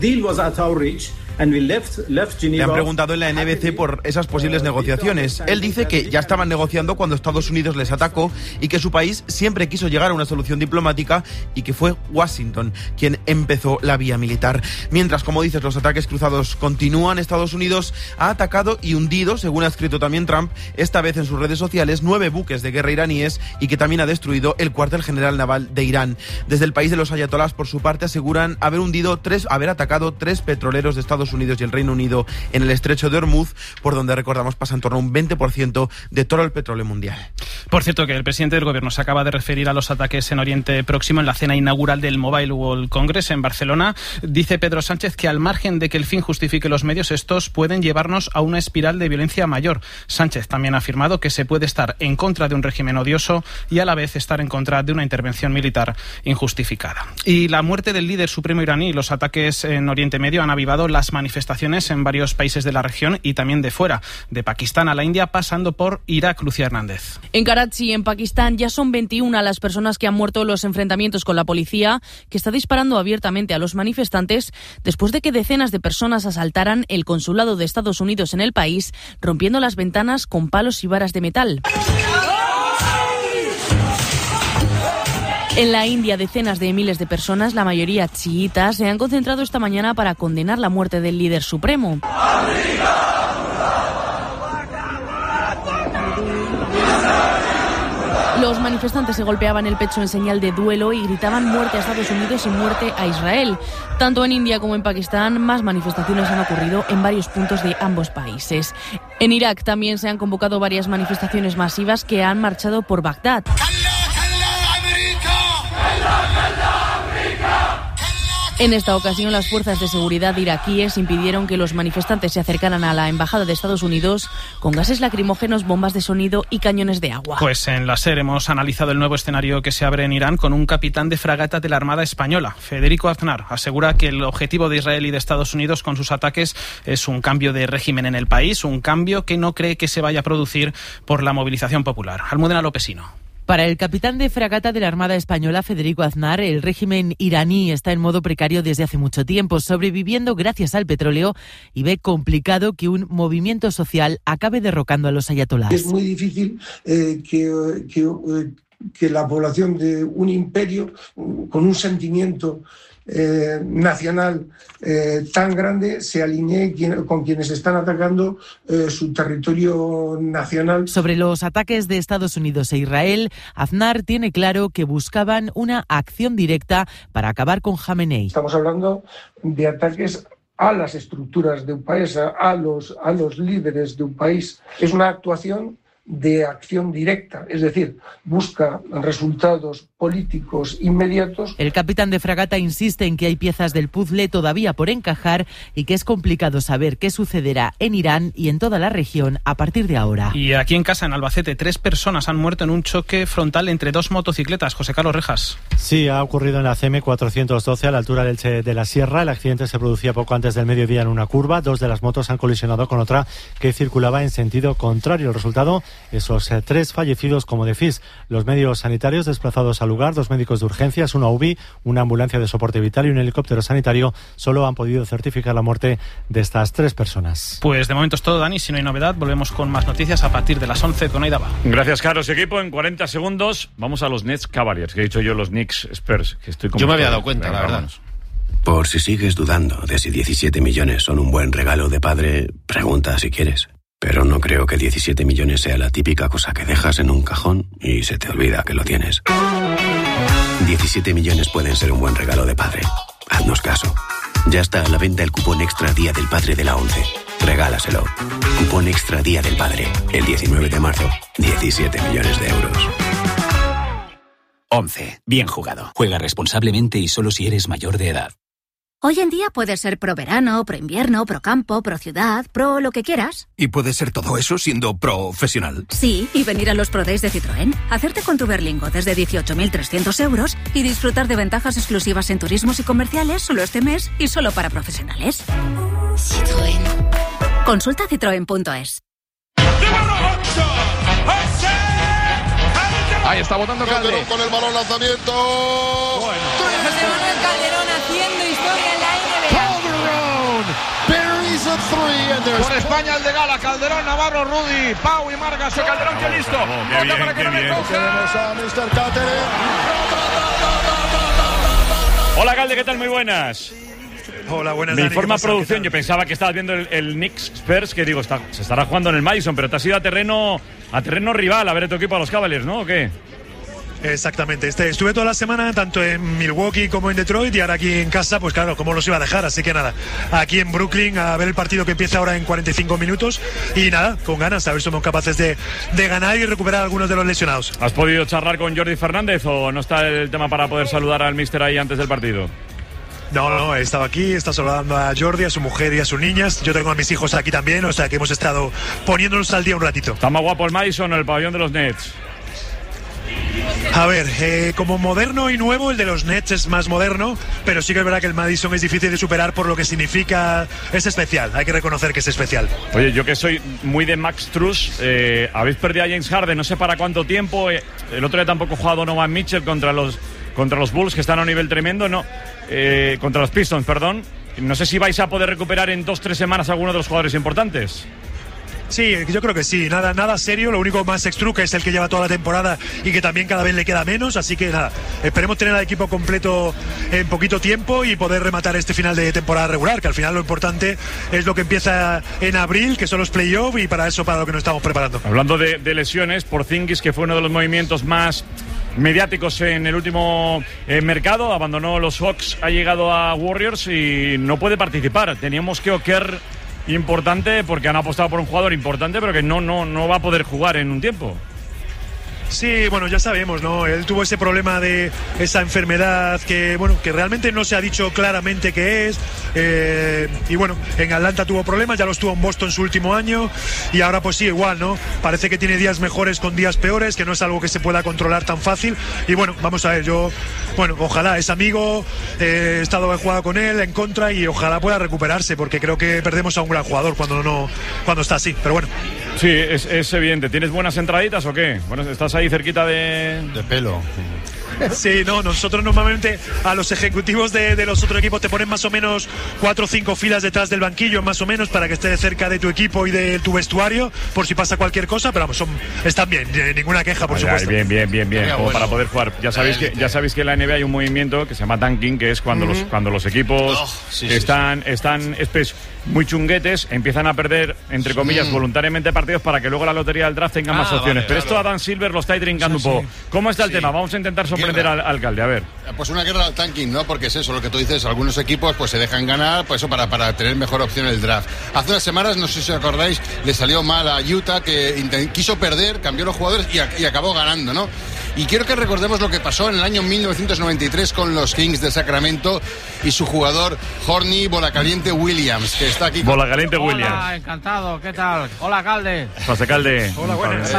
le han preguntado en la NBC por esas posibles negociaciones. Él dice que ya estaban negociando cuando Estados Unidos les atacó y que su país siempre quiso llegar a una solución diplomática y que fue Washington quien empezó la vía militar. Mientras, como dices, los ataques cruzados continúan, Estados Unidos ha atacado y hundido, según ha escrito también Trump, esta vez en sus redes sociales, 9 buques de guerra iraníes y que también ha destruido el cuartel general naval de Irán. Desde el país de los ayatolás, por su parte, aseguran haber atacado 3 petroleros de Estados Unidos y el Reino Unido en el estrecho de Hormuz, por donde, recordamos, pasa en torno a un 20% de todo el petróleo mundial. Por cierto, que el presidente del gobierno se acaba de referir a los ataques en Oriente Próximo en la cena inaugural del Mobile World Congress en Barcelona. Dice Pedro Sánchez que, al margen de que el fin justifique los medios, estos pueden llevarnos a una espiral de violencia mayor. Sánchez también ha afirmado que se puede estar en contra de un régimen odioso y a la vez estar en contra de una intervención militar injustificada. Y la muerte del líder supremo iraní y los ataques en Oriente Medio han avivado las manifestaciones en varios países de la región y también de fuera, de Pakistán a la India, pasando por Irak. Lucía Hernández. En Karachi, en Pakistán, ya son 21 las personas que han muerto en los enfrentamientos con la policía, que está disparando abiertamente a los manifestantes después de que decenas de personas asaltaran el consulado de Estados Unidos en el país, rompiendo las ventanas con palos y varas de metal. En la India, decenas de miles de personas, la mayoría chiitas, se han concentrado esta mañana para condenar la muerte del líder supremo. Los manifestantes se golpeaban el pecho en señal de duelo y gritaban muerte a Estados Unidos y muerte a Israel. Tanto en India como en Pakistán, más manifestaciones han ocurrido en varios puntos de ambos países. En Irak también se han convocado varias manifestaciones masivas que han marchado por Bagdad. En esta ocasión, las fuerzas de seguridad iraquíes impidieron que los manifestantes se acercaran a la embajada de Estados Unidos con gases lacrimógenos, bombas de sonido y cañones de agua. Pues en la SER hemos analizado el nuevo escenario que se abre en Irán con un capitán de fragata de la Armada Española. Federico Aznar asegura que el objetivo de Israel y de Estados Unidos con sus ataques es un cambio de régimen en el país, un cambio que no cree que se vaya a producir por la movilización popular. Almudena Lopesino. Para el capitán de fragata de la Armada Española, Federico Aznar, el régimen iraní está en modo precario desde hace mucho tiempo, sobreviviendo gracias al petróleo, y ve complicado que un movimiento social acabe derrocando a los ayatolás. Es muy difícil que la población de un imperio con un sentimiento nacional tan grande se alinee con quienes están atacando su territorio nacional. Sobre los ataques de Estados Unidos e Israel, Aznar tiene claro que buscaban una acción directa para acabar con Jamenei. Estamos hablando de ataques a las estructuras de un país, a los líderes de un país. Es una actuación de acción directa, es decir, busca resultados políticos inmediatos. El capitán de fragata insiste en que hay piezas del puzzle todavía por encajar y que es complicado saber qué sucederá en Irán y en toda la región a partir de ahora. Y aquí en casa, en Albacete, 3 personas han muerto en un choque frontal entre 2 motocicletas. José Carlos Rejas. Sí, ha ocurrido en la CM 412 a la altura del Che de la Sierra. El accidente se producía poco antes del mediodía en una curva. 2 de las motos han colisionado con otra que circulaba en sentido contrario. El resultado, esos 3 fallecidos como decís. Los medios sanitarios desplazados al lugar, 2 médicos de urgencias, una UBI, una ambulancia de soporte vital y un helicóptero sanitario, solo han podido certificar la muerte de estas 3 personas. Pues de momento es todo, Dani. Si no hay novedad, volvemos con más noticias a partir de las 11 con Aida Ba. Gracias, Carlos. Equipo, en 40 segundos vamos a los Nets Cavaliers, que he dicho yo los Knicks Spurs. Que estoy yo me había dado cuenta, la verdad. Por si sigues dudando de si 17 millones son un buen regalo de padre, pregunta si quieres. Pero no creo que 17 millones sea la típica cosa que dejas en un cajón y se te olvida que lo tienes. 17 millones pueden ser un buen regalo de padre. Haznos caso. Ya está a la venta el cupón extra Día del Padre de la ONCE. Regálaselo. Cupón extra Día del Padre. El 19 de marzo. 17 millones de euros. 11. Bien jugado. Juega responsablemente y solo si eres mayor de edad. Hoy en día puedes ser pro verano, pro invierno, pro campo, pro ciudad, pro lo que quieras. ¿Y puedes ser todo eso siendo profesional? Sí, y venir a los Pro Days de Citroën, hacerte con tu Berlingo desde 18.300 euros y disfrutar de ventajas exclusivas en turismos y comerciales solo este mes y solo para profesionales. Citroën. Consulta citroen.es. Ahí está votando Calderón con el balón lanzamiento. Bueno. José Manuel Calderón haciendo historia en la NBA. Por España el de Gala, Calderón, Navarro, Rudy, Pau y Margas. Calderón, que listo. Qué bien, para que no me Tenemos a Mr. Cáceres. Hola, Calde, ¿qué tal? Muy buenas. Hola, buenas. Me informa producción, yo pensaba que estabas viendo el Knicks Spurs, que digo, se estará jugando en el Madison, pero te has ido a terreno rival a ver a tu equipo, a los Cavaliers, ¿no? ¿O qué? Exactamente, estuve toda la semana tanto en Milwaukee como en Detroit y ahora aquí en casa, pues claro, ¿cómo los iba a dejar? Así que nada, aquí en Brooklyn a ver el partido que empieza ahora en 45 minutos y nada, con ganas, a ver si somos capaces de ganar y recuperar a algunos de los lesionados. ¿Has podido charlar con Jordi Fernández o no está el tema para poder saludar al míster ahí antes del partido? No, he estado aquí, está saludando a Jordi, a su mujer y a sus niñas. Yo tengo a mis hijos aquí también, o sea que hemos estado poniéndonos al día un ratito. ¿Está más guapo el Madison o el pabellón de los Nets? A ver, como moderno y nuevo, el de los Nets es más moderno, pero sí que es verdad que el Madison es difícil de superar por lo que significa. Es especial, hay que reconocer que es especial. Oye, yo que soy muy de Max Strus, habéis perdido a James Harden, no sé para cuánto tiempo. El otro día tampoco ha jugado Donovan Mitchell contra los Bulls, que están a un nivel tremendo, ¿no? Contra los Pistons, perdón. No sé si vais a poder recuperar en 2-3 semanas a alguno de los jugadores importantes. Sí, yo creo que sí, nada serio, lo único más extru que es el que lleva toda la temporada y que también cada vez le queda menos, así que nada, esperemos tener al equipo completo en poquito tiempo y poder rematar este final de temporada regular, que al final lo importante es lo que empieza en abril, que son los playoffs y para eso, para lo que nos estamos preparando. Hablando de lesiones, Porzingis, que fue uno de los movimientos más mediáticos en el último mercado, abandonó los Hawks, ha llegado a Warriors y no puede participar. Teníamos que Oker importante porque han apostado por un jugador importante, pero que no va a poder jugar en un tiempo. Sí, bueno, ya sabemos, ¿no? Él tuvo ese problema de esa enfermedad que realmente no se ha dicho claramente qué es. Y bueno, en Atlanta tuvo problemas, ya los tuvo en Boston su último año. Y ahora pues sí, igual, ¿no? Parece que tiene días mejores con días peores, que no es algo que se pueda controlar tan fácil. Y bueno, vamos a ver, ojalá, es amigo, he jugado con él en contra y ojalá pueda recuperarse, porque creo que perdemos a un gran jugador cuando está así, pero bueno. Sí, es evidente. ¿Tienes buenas entraditas o qué? Bueno, estás ahí cerquita de pelo. Sí, no, nosotros normalmente a los ejecutivos de los otros equipos te ponen más o menos 4 o 5 filas detrás del banquillo, más o menos, para que estés cerca de tu equipo y de tu vestuario, por si pasa cualquier cosa, pero vamos, están bien, ninguna queja, por supuesto. Bien, como para poder jugar. Ya sabéis que en la NBA hay un movimiento que se llama tanking, que es cuando los equipos están muy chunguetes, empiezan a perder, entre comillas, voluntariamente partidos para que luego la lotería del draft tenga más opciones. Pero esto Adam Silver lo está trincando un poco. ¿Cómo está el tema? Vamos a intentar sorprender al alcalde, a ver. Pues una guerra al tanking, ¿no? Porque es eso lo que tú dices, algunos equipos pues se dejan ganar, pues eso para tener mejor opción en el draft. Hace unas semanas, no sé si os acordáis, le salió mal a Utah, que quiso perder, cambió los jugadores y acabó ganando, ¿no? Y quiero que recordemos lo que pasó en el año 1993 con los Kings de Sacramento y su jugador Horny Bolacaliente Williams, que está aquí. Bolacaliente Williams. Hola, encantado, ¿qué tal? Hola, Calde. José Calde. Hola, buenas.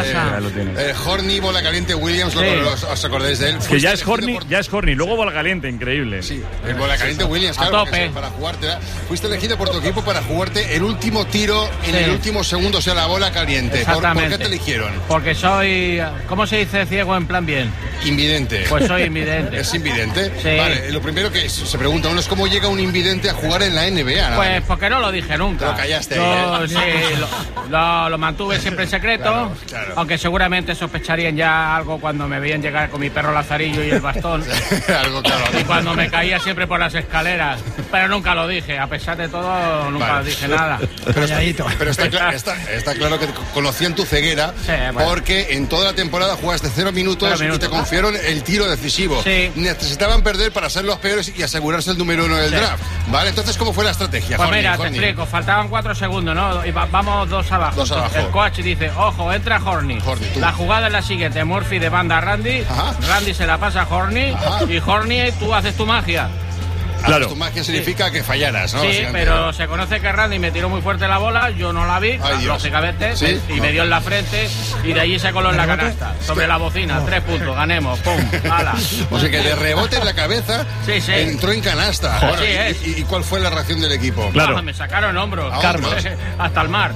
Horny Bolacaliente Williams, ¿os acordáis de él? Que ya es Horny, luego Bolacaliente, increíble. Sí, el Bolacaliente Williams, claro, para jugarte. Fuiste elegido por tu equipo para jugarte el último tiro en el último segundo, o sea, la bola caliente. ¿Por qué te eligieron? Porque soy, ¿cómo se dice ciego en plan bien? Invidente. Pues soy invidente. ¿Es invidente? Sí. Vale, lo primero que se pregunta menos cómo llega un invidente a jugar en la NBA. Pues porque no lo dije nunca. Lo callaste Yo, ahí, sí, lo mantuve siempre en secreto, claro. Aunque seguramente sospecharían ya algo cuando me veían llegar con mi perro Lazarillo y el bastón. Algo, claro. Y cuando me caía siempre por las escaleras. Pero nunca lo dije, a pesar de todo, nunca dije nada. Pero está claro que conocían tu ceguera, porque en toda la temporada jugaste 0 minutos y te confiaron el tiro decisivo. Sí. Necesitaban perder para ser los peores y asegurarse el número 1 del draft. ¿Vale? Entonces, ¿cómo fue la estrategia? Pues mira, te explico, faltaban 4 segundos, ¿no? Y vamos 2 abajo. 2 abajo. El coach dice, ojo, entra Horny. La jugada es la siguiente, Murphy de banda a Randy, Randy se la pasa a Horny, y Horny, tú haces tu magia. Claro. Tu magia significa que fallaras, ¿no? Sí, pero se conoce que Randy me tiró muy fuerte la bola, yo no la vi, lógicamente, y me dio en la frente, y de allí se coló en la canasta, sobre la bocina, 3 puntos, ganemos, pum, ala. O sea que de rebote en la cabeza entró en canasta. Bueno, ¿y cuál fue la reacción del equipo? Claro. Me sacaron hombros, hasta el mar.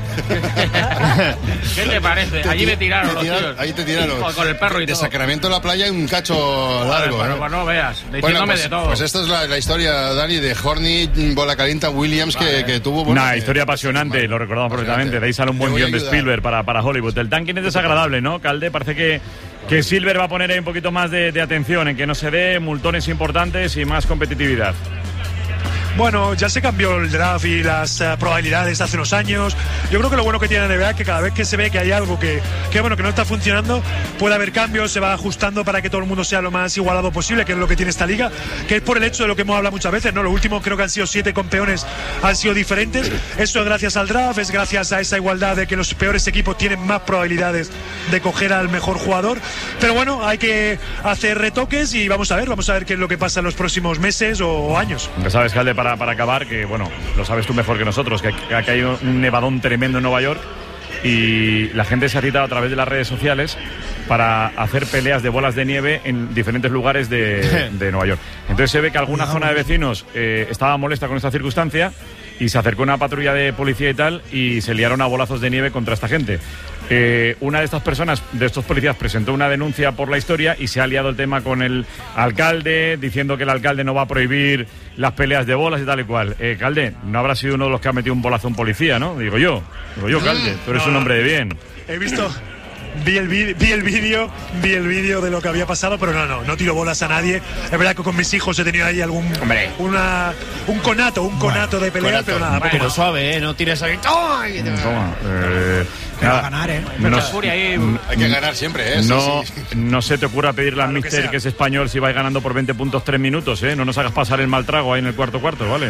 ¿Qué te parece? Allí me tiraron los tíos. Ahí te tiraron. Con el perro y todo. De Sacramento a la playa un cacho largo. Bueno, pues no veas, diciéndome de todo. Pues esta es la historia, Dani, de Horny, bola calienta Williams, que tuvo... Una historia apasionante, lo recordamos perfectamente. De ahí sale un buen guión de Spielberg para Hollywood. El tanking es desagradable, ¿no, Calde? Parece que Silver va a poner ahí un poquito más de atención en que no se dé multones importantes y más competitividad. Bueno, ya se cambió el draft y las probabilidades hace unos años. Yo creo que lo bueno que tiene la NBA es que cada vez que se ve que hay algo que no está funcionando, puede haber cambios, se va ajustando para que todo el mundo sea lo más igualado posible, que es lo que tiene esta liga, que es por el hecho de lo que hemos hablado muchas veces, ¿no? Los últimos creo que han sido 7 campeones, han sido diferentes. Eso es gracias al draft, es gracias a esa igualdad de que los peores equipos tienen más probabilidades de coger al mejor jugador. Pero bueno, hay que hacer retoques y vamos a ver qué es lo que pasa en los próximos meses o años. Ya sabes, Calde, para acabar, que bueno, lo sabes tú mejor que nosotros, que ha caído un nevadón tremendo en Nueva York y la gente se ha citado a través de las redes sociales para hacer peleas de bolas de nieve en diferentes lugares de Nueva York. Entonces se ve que alguna zona de vecinos estaba molesta con esta circunstancia y se acercó una patrulla de policía y tal y se liaron a bolazos de nieve contra esta gente. Una de estas personas, de estos policías, presentó una denuncia por la historia y se ha liado el tema con el alcalde, diciendo que el alcalde no va a prohibir las peleas de bolas y tal y cual. Calde, no habrá sido uno de los que ha metido un bolazo a un policía, ¿no? Digo yo, Calde, tú eres un hombre de bien. He visto... Vi el vídeo de lo que había pasado, pero no tiro bolas a nadie. Es verdad que con mis hijos he tenido ahí un conato de pelea, pero nada. Pero suave, no tires ahí. Pero a ganar, hay que ganar siempre, No se te ocurra pedirle al míster, que es español, si vais ganando por 20 puntos 3 minutos, No nos hagas pasar el mal trago ahí en el cuarto, ¿vale?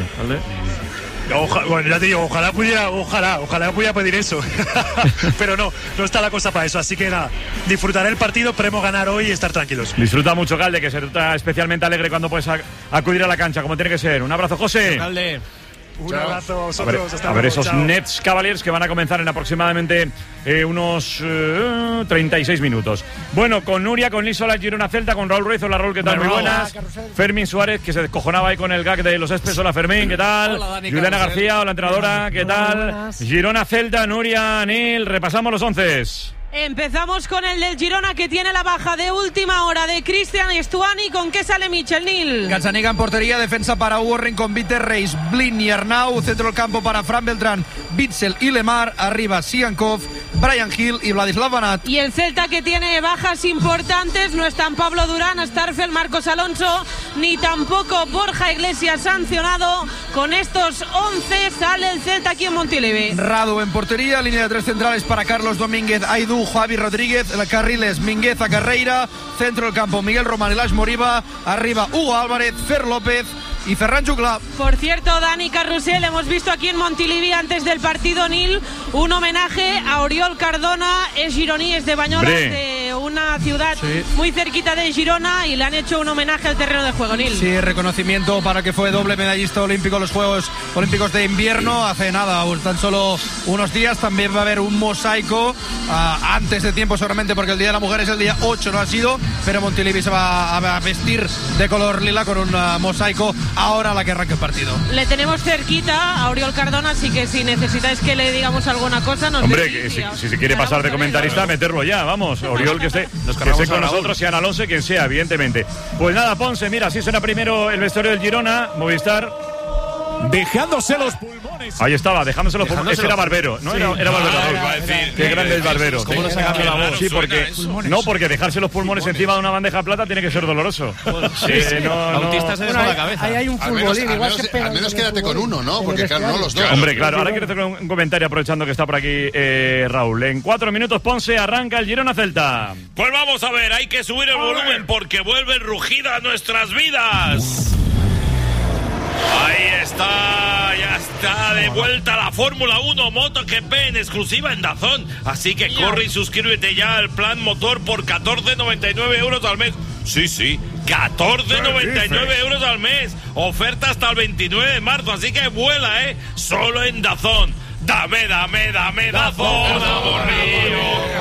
Bueno, ya te digo, ojalá pudiera pedir eso. Pero no está la cosa para eso. Así que nada, disfrutaré el partido, esperemos ganar hoy y estar tranquilos. Disfruta mucho, Calde, que se está especialmente alegre cuando puedes acudir a la cancha, como tiene que ser. Un abrazo, José. Calde. Un abrazo a vosotros. A ver esos Nets Cavaliers que van a comenzar en aproximadamente unos 36 minutos. Bueno, con Nuria, con Lisola, Girona Celta, con Raúl Ruiz. Hola, Raúl, ¿qué tal? Muy buenas. Fermín Suárez, que se descojonaba ahí con el gag de los Espes. Hola, Fermín, ¿qué tal? Hola, Dani, Juliana García, hola, entrenadora, ¿qué tal? Girona Celta, Nuria, Anil, repasamos los 11. Empezamos con el del Girona, que tiene la baja de última hora de Cristian Estuani. ¿Con qué sale Michel Nil? Gazzaniga en portería, defensa para Warren con Víctor Reis, Blin y Arnau, centro del campo para Fran Beltrán, Bitzel y Lemar, arriba Siankov, Brian Hill y Vladislav Banat. Y el Celta, que tiene bajas importantes, no están Pablo Durán, Starfel, Marcos Alonso, ni tampoco Borja Iglesias sancionado. Con estos 11 sale el Celta aquí en Montilivi. Radu en portería, línea de 3 centrales para Carlos Domínguez, Aidú, Javi Rodríguez, carriles Mingueza, Carreira, centro del campo Miguel Román y Lash Moriba, arriba Hugo Álvarez, Fer López y Ferran Jucla. Por cierto, Dani Carrusel, hemos visto aquí en Montilivi antes del partido, Nil, un homenaje a Oriol Cardona, es gironí, es de Bañolas, de una ciudad muy cerquita de Girona, y le han hecho un homenaje al terreno de juego, Nil. Sí, reconocimiento para que fue doble medallista olímpico en los Juegos Olímpicos de Invierno hace nada, tan solo unos días. También va a haber un mosaico antes de tiempo, seguramente porque el Día de la Mujer es el día 8, no ha sido, pero Montilivi se va a vestir de color lila con un mosaico ahora a la que arranque el partido. Le tenemos cerquita a Oriol Cardona, así que si necesitáis que le digamos alguna cosa, nos Hombre, que si se quiere pasar de comentarista, meterlo ya, vamos. Oriol, que esté con nosotros, sean Alonso, quien sea, evidentemente. Pues nada, Ponce, mira, así suena primero el vestuario del Girona, Movistar. Dejándose los pulmones. Ahí estaba, dejándose los pulmones. Ese era Barbero, ¿no? Sí. Era Barbero. Qué grande es Barbero. ¿Cómo nos ha cambiado la voz? Sí, porque dejarse los pulmones encima de una bandeja de plata tiene que ser doloroso. Bautista se dejó la cabeza. Ahí hay un futbolín, al menos quédate con uno, ¿no? Porque claro, no los dos. Hombre, claro, ahora quiero hacer un comentario aprovechando que está por aquí Raúl. En 4 minutos, Ponce, arranca el Girona Celta. Pues vamos a ver, hay que subir el volumen porque vuelve rugida a nuestras vidas. Ahí está, ya está de vuelta la Fórmula 1 MotoGP en exclusiva en DAZN. Así que corre y suscríbete ya al plan motor por 14,99 euros al mes. Sí, 14,99 euros al mes. Oferta hasta el 29 de marzo, así que vuela, solo en DAZN. Dame DAZN, amor mío,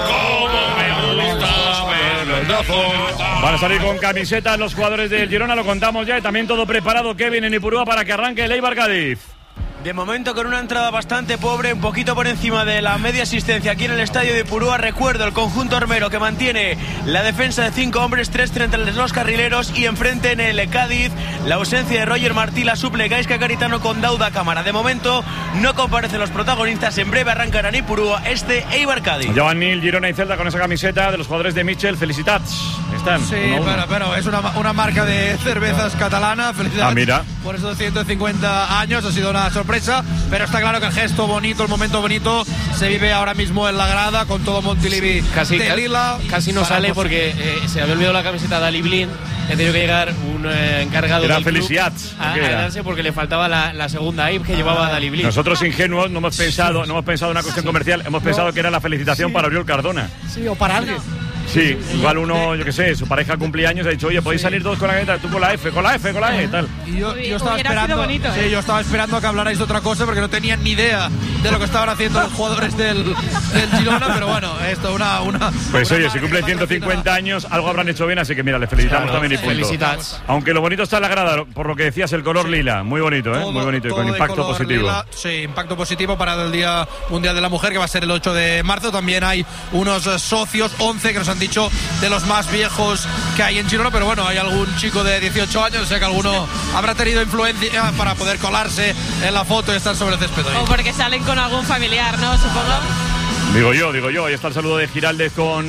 cómo me gusta verlo en DAZN. Van a salir con camisetas los jugadores del Girona, lo contamos ya, y también todo preparado, Kevin, en Ipurúa, para que arranque el Eibar Cádiz. De momento con una entrada bastante pobre, un poquito por encima de la media asistencia aquí en el estadio de Ipurúa. Recuerdo el conjunto armero que mantiene la defensa de 5 hombres, 3 frente a los carrileros, y enfrente en el Cádiz la ausencia de Roger Martí, la suple Gaizka Garitano con Dauda Cámara. De momento no comparecen los protagonistas, en breve arrancarán en Ipurúa este Eibar Cádiz. Ya van Nil, Girona y Celta con esa camiseta de los jugadores de Mitchell. Felicitats. Están. Sí, pero es una marca de cervezas catalana. Felicidades. Mira. Por esos 150 años ha sido una sorpresa, pero está claro que el gesto bonito, el momento bonito se vive ahora mismo en la grada con todo Montilivi de lila. Casi no sale porque se había olvidado la camiseta de Ali Blin. Ha tenido que llegar un encargado era del Felicitats club a darse porque le faltaba la segunda IP que llevaba Dali Blin. Nosotros ingenuos no hemos pensado en una cuestión comercial, hemos pensado que era la felicitación para Oriol Cardona. Sí, o para alguien. Sí, igual uno, yo qué sé, su pareja cumpleaños ha dicho, oye, podéis salir todos con la galleta, tú con la F, y tal. Y yo estaba esperando, yo estaba esperando a que hablarais de otra cosa porque no tenía ni idea de lo que estaban haciendo los jugadores del Girona, pero bueno, esto una pues oye, si cumplen 150 años, algo habrán hecho bien, así que mira, les felicitamos también y punto. Felicitats. Aunque lo bonito está en la grada, por lo que decías, el color lila, muy bonito, muy bonito y con impacto positivo. Lila, sí, impacto positivo para el Día Mundial de la Mujer, que va a ser el 8 de marzo. También hay unos socios, 11, que nos han dicho de los más viejos que hay en Girona, pero bueno, hay algún chico de 18 años, o sea que alguno habrá tenido influencia para poder colarse en la foto y estar sobre el césped hoy. O porque salen con algún familiar, ¿no? Supongo. Digo yo, ahí está el saludo de Giraldez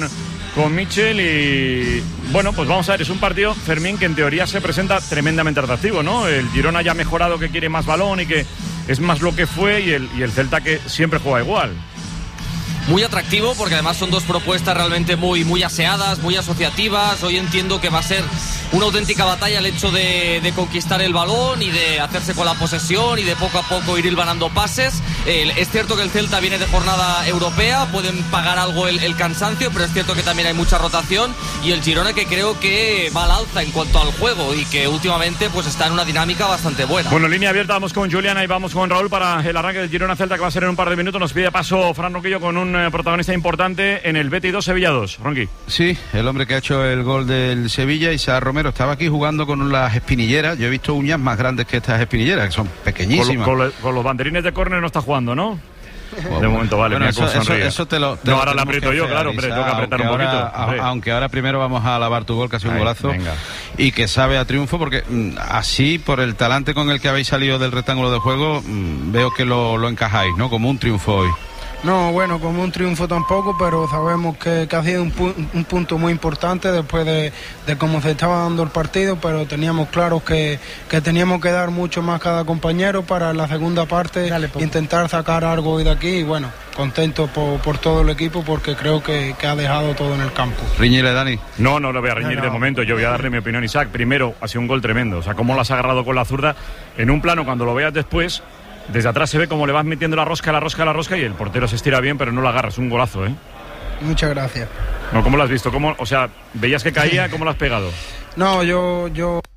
con Mitchell y bueno, pues vamos a ver, es un partido, Fermín, que en teoría se presenta tremendamente atractivo, ¿no? El Girona ya ha mejorado, que quiere más balón y que es más lo que fue, y el Celta que siempre juega igual. Muy atractivo porque además son dos propuestas realmente muy aseadas, muy asociativas. Hoy entiendo que va a ser una auténtica batalla el hecho de conquistar el balón y de hacerse con la posesión y de poco a poco ir hilvanando pases. Es cierto que el Celta viene de jornada europea, pueden pagar algo el cansancio, pero es cierto que también hay mucha rotación, y el Girona que creo que va al alza en cuanto al juego y que últimamente pues está en una dinámica bastante buena. Bueno, línea abierta, vamos con Juliana y vamos con Raúl para el arranque del Girona Celta, que va a ser en un par de minutos. Nos pide paso Fran Ronquillo con un protagonista importante en el Betis 2 Sevilla 2. Ronqui. Sí, el hombre que ha hecho el gol del Sevilla, Isaac Romero, estaba aquí jugando con las espinilleras. Yo he visto uñas más grandes que estas espinilleras, que son pequeñísimas. Con los banderines de córner no está jugando, ¿no? De momento, vale. Bueno, eso te lo ahora lo aprieto yo, claro, hombre, tengo que apretar un poquito. Aunque ahora primero vamos a alabar tu gol, que ha sido un golazo. Venga. Y que sabe a triunfo, porque así, por el talante con el que habéis salido del rectángulo de juego, veo que lo encajáis, ¿no? Como un triunfo hoy. No, bueno, como un triunfo tampoco, pero sabemos que ha sido un punto muy importante después de cómo se estaba dando el partido, pero teníamos claro que teníamos que dar mucho más cada compañero para la segunda parte, intentar sacar algo hoy de aquí, y bueno, contento por todo el equipo porque creo que ha dejado todo en el campo. Riñile, Dani. No lo voy a reñir de momento, yo voy a darle mi opinión, Isaac. Primero, ha sido un gol tremendo, o sea, cómo lo has agarrado con la zurda, en un plano cuando lo veas después. Desde atrás se ve como le vas metiendo la rosca y el portero se estira bien, pero no la agarra. Es un golazo, ¿eh? Muchas gracias. No, ¿cómo lo has visto? O sea, ¿veías que caía? ¿Cómo lo has pegado? No, yo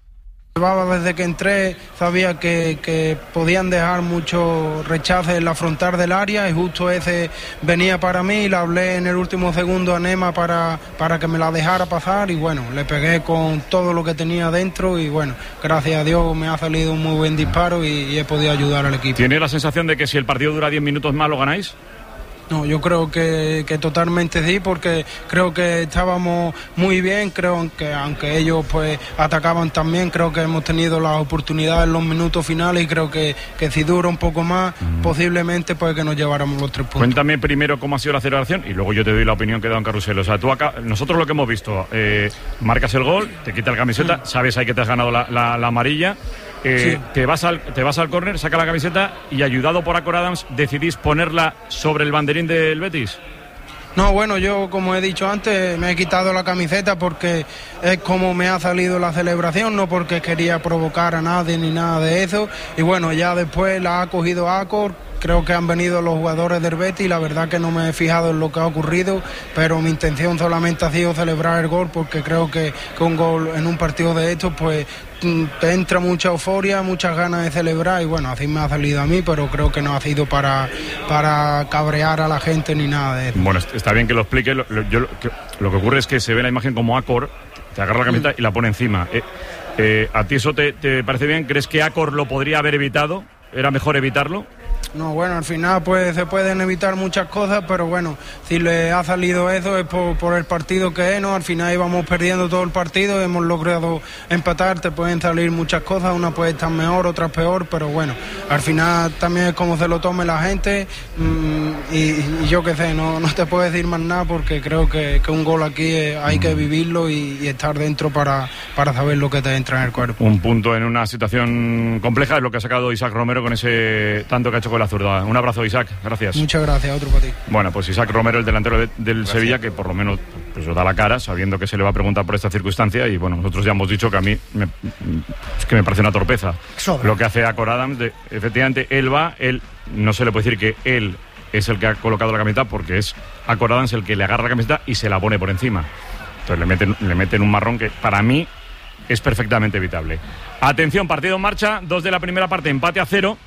desde que entré, sabía que podían dejar mucho rechazo en la frontal del área, y justo ese venía para mí, y le hablé en el último segundo a Nema para que me la dejara pasar, y bueno, le pegué con todo lo que tenía dentro, y bueno, gracias a Dios me ha salido un muy buen disparo y he podido ayudar al equipo. ¿Tiene la sensación de que si el partido dura 10 minutos más lo ganáis? No, yo creo que totalmente sí, porque creo que estábamos muy bien, creo que aunque ellos pues atacaban también, creo que hemos tenido las oportunidades en los minutos finales y creo que si dura un poco más, posiblemente pues que nos lleváramos los 3 puntos. Cuéntame primero cómo ha sido la celebración y luego yo te doy la opinión que da en Carrusel. O sea, tú acá, nosotros lo que hemos visto, marcas el gol, te quita la camiseta, sabes ahí que te has ganado la amarilla. Sí. Te vas al córner, saca la camiseta y ayudado por Acor Adams decidís ponerla sobre el banderín del Betis. No, bueno, yo como he dicho antes me he quitado la camiseta porque es como me ha salido la celebración, no porque quería provocar a nadie ni nada de eso, y bueno, ya después la ha cogido Acor. Creo que han venido los jugadores del Betis y la verdad que no me he fijado en lo que ha ocurrido, pero mi intención solamente ha sido celebrar el gol porque creo que un gol en un partido de estos pues te entra mucha euforia, muchas ganas de celebrar y bueno, así me ha salido a mí, pero creo que no ha sido para cabrear a la gente ni nada de eso. Bueno, está bien que lo explique. Lo que ocurre es que se ve la imagen como Acor te agarra la camiseta y la pone encima. ¿A ti eso te parece bien? ¿Crees que Acor lo podría haber evitado? ¿Era mejor evitarlo? No, bueno, al final pues se pueden evitar muchas cosas, pero bueno, si le ha salido eso es por el partido que es, ¿no? Al final íbamos perdiendo todo el partido, hemos logrado empatar, te pueden salir muchas cosas, una puede estar mejor, otra peor, pero bueno, al final también es como se lo tome la gente y yo qué sé, no te puedo decir más nada porque creo que un gol aquí hay que vivirlo y estar dentro para saber lo que te entra en el cuerpo. Un punto en una situación compleja es lo que ha sacado Isaac Romero con ese tanto que ha hecho con la zurda. Un abrazo, Isaac, gracias. Muchas gracias, otro para ti. Bueno, pues Isaac Romero, el delantero del Sevilla, que por lo menos pues, da la cara, sabiendo que se le va a preguntar por esta circunstancia, y bueno, nosotros ya hemos dicho que a mí es que me parece una torpeza lo que hace Acor Adams. Efectivamente, él no se le puede decir que él es el que ha colocado la camiseta, porque es Acor Adams el que le agarra la camiseta y se la pone por encima. Entonces le meten un marrón que para mí es perfectamente evitable. Atención, partido en marcha, 2 de la primera parte, empate a 0.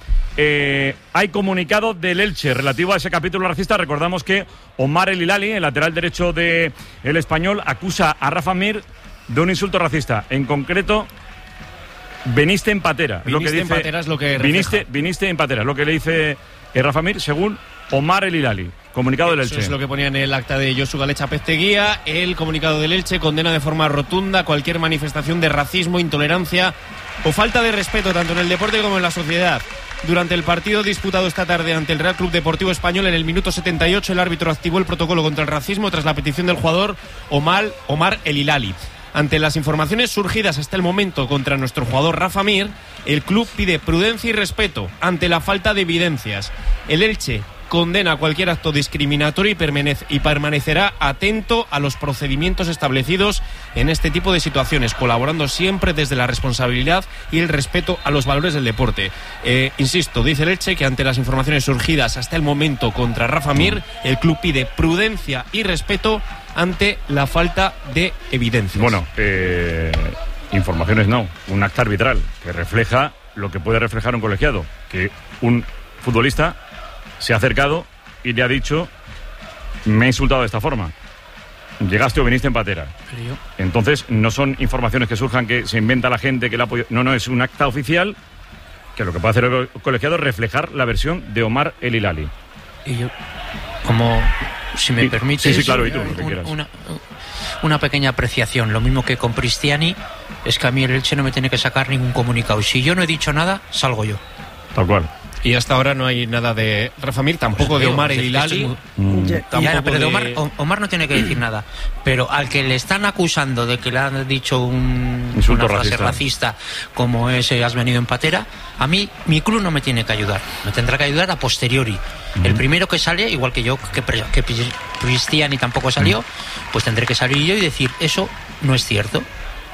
Hay comunicado del Elche relativo a ese capítulo racista. Recordamos que Omar El Hilali, el lateral derecho del Español, acusa a Rafa Mir de un insulto racista. En concreto, veniste en patera. Viniste en patera es lo que viniste en patera, es lo que le dice Rafa Mir, según Omar El Hilali. Comunicado del Elche. Eso es lo que ponía en el acta de Josu Galecha Pesteguía. El comunicado del Elche condena de forma rotunda cualquier manifestación de racismo, intolerancia o falta de respeto tanto en el deporte como en la sociedad. Durante el partido disputado esta tarde ante el Real Club Deportivo Español, en el minuto 78 el árbitro activó el protocolo contra el racismo tras la petición del jugador Omar El Hilali. Ante las informaciones surgidas hasta el momento contra nuestro jugador Rafa Mir, el club pide prudencia y respeto ante la falta de evidencias. El Elche condena cualquier acto discriminatorio y permanecerá atento a los procedimientos establecidos en este tipo de situaciones, colaborando siempre desde la responsabilidad y el respeto a los valores del deporte. Insisto, dice el Elche que ante las informaciones surgidas hasta el momento contra Rafa Mir, el club pide prudencia y respeto ante la falta de evidencias. Bueno, informaciones no, un acta arbitral que refleja lo que puede reflejar un colegiado, que un futbolista se ha acercado y le ha dicho: me ha insultado de esta forma. Llegaste o viniste en patera. Entonces no son informaciones que surjan, que se inventa la gente, que la apoya. No, es un acta oficial que lo que puede hacer el colegiado es reflejar la versión de Omar El Hilali. Y yo, como, si me permites, sí, claro, y tú, lo que quieras. Una pequeña apreciación. Lo mismo que con Cristiani, es que a mí el Elche no me tiene que sacar ningún comunicado. Si yo no he dicho nada, salgo yo. Tal cual. Y hasta ahora no hay nada de Rafa Mir, tampoco de Omar El Hilali. Pero de Omar no tiene que decir nada. Pero al que le están acusando de que le han dicho una frase racista como ese has venido en patera, a mí mi club no me tiene que ayudar. Me tendrá que ayudar a posteriori. El primero que sale, igual que yo, que Cristiani tampoco salió, pues tendré que salir yo y decir eso no es cierto.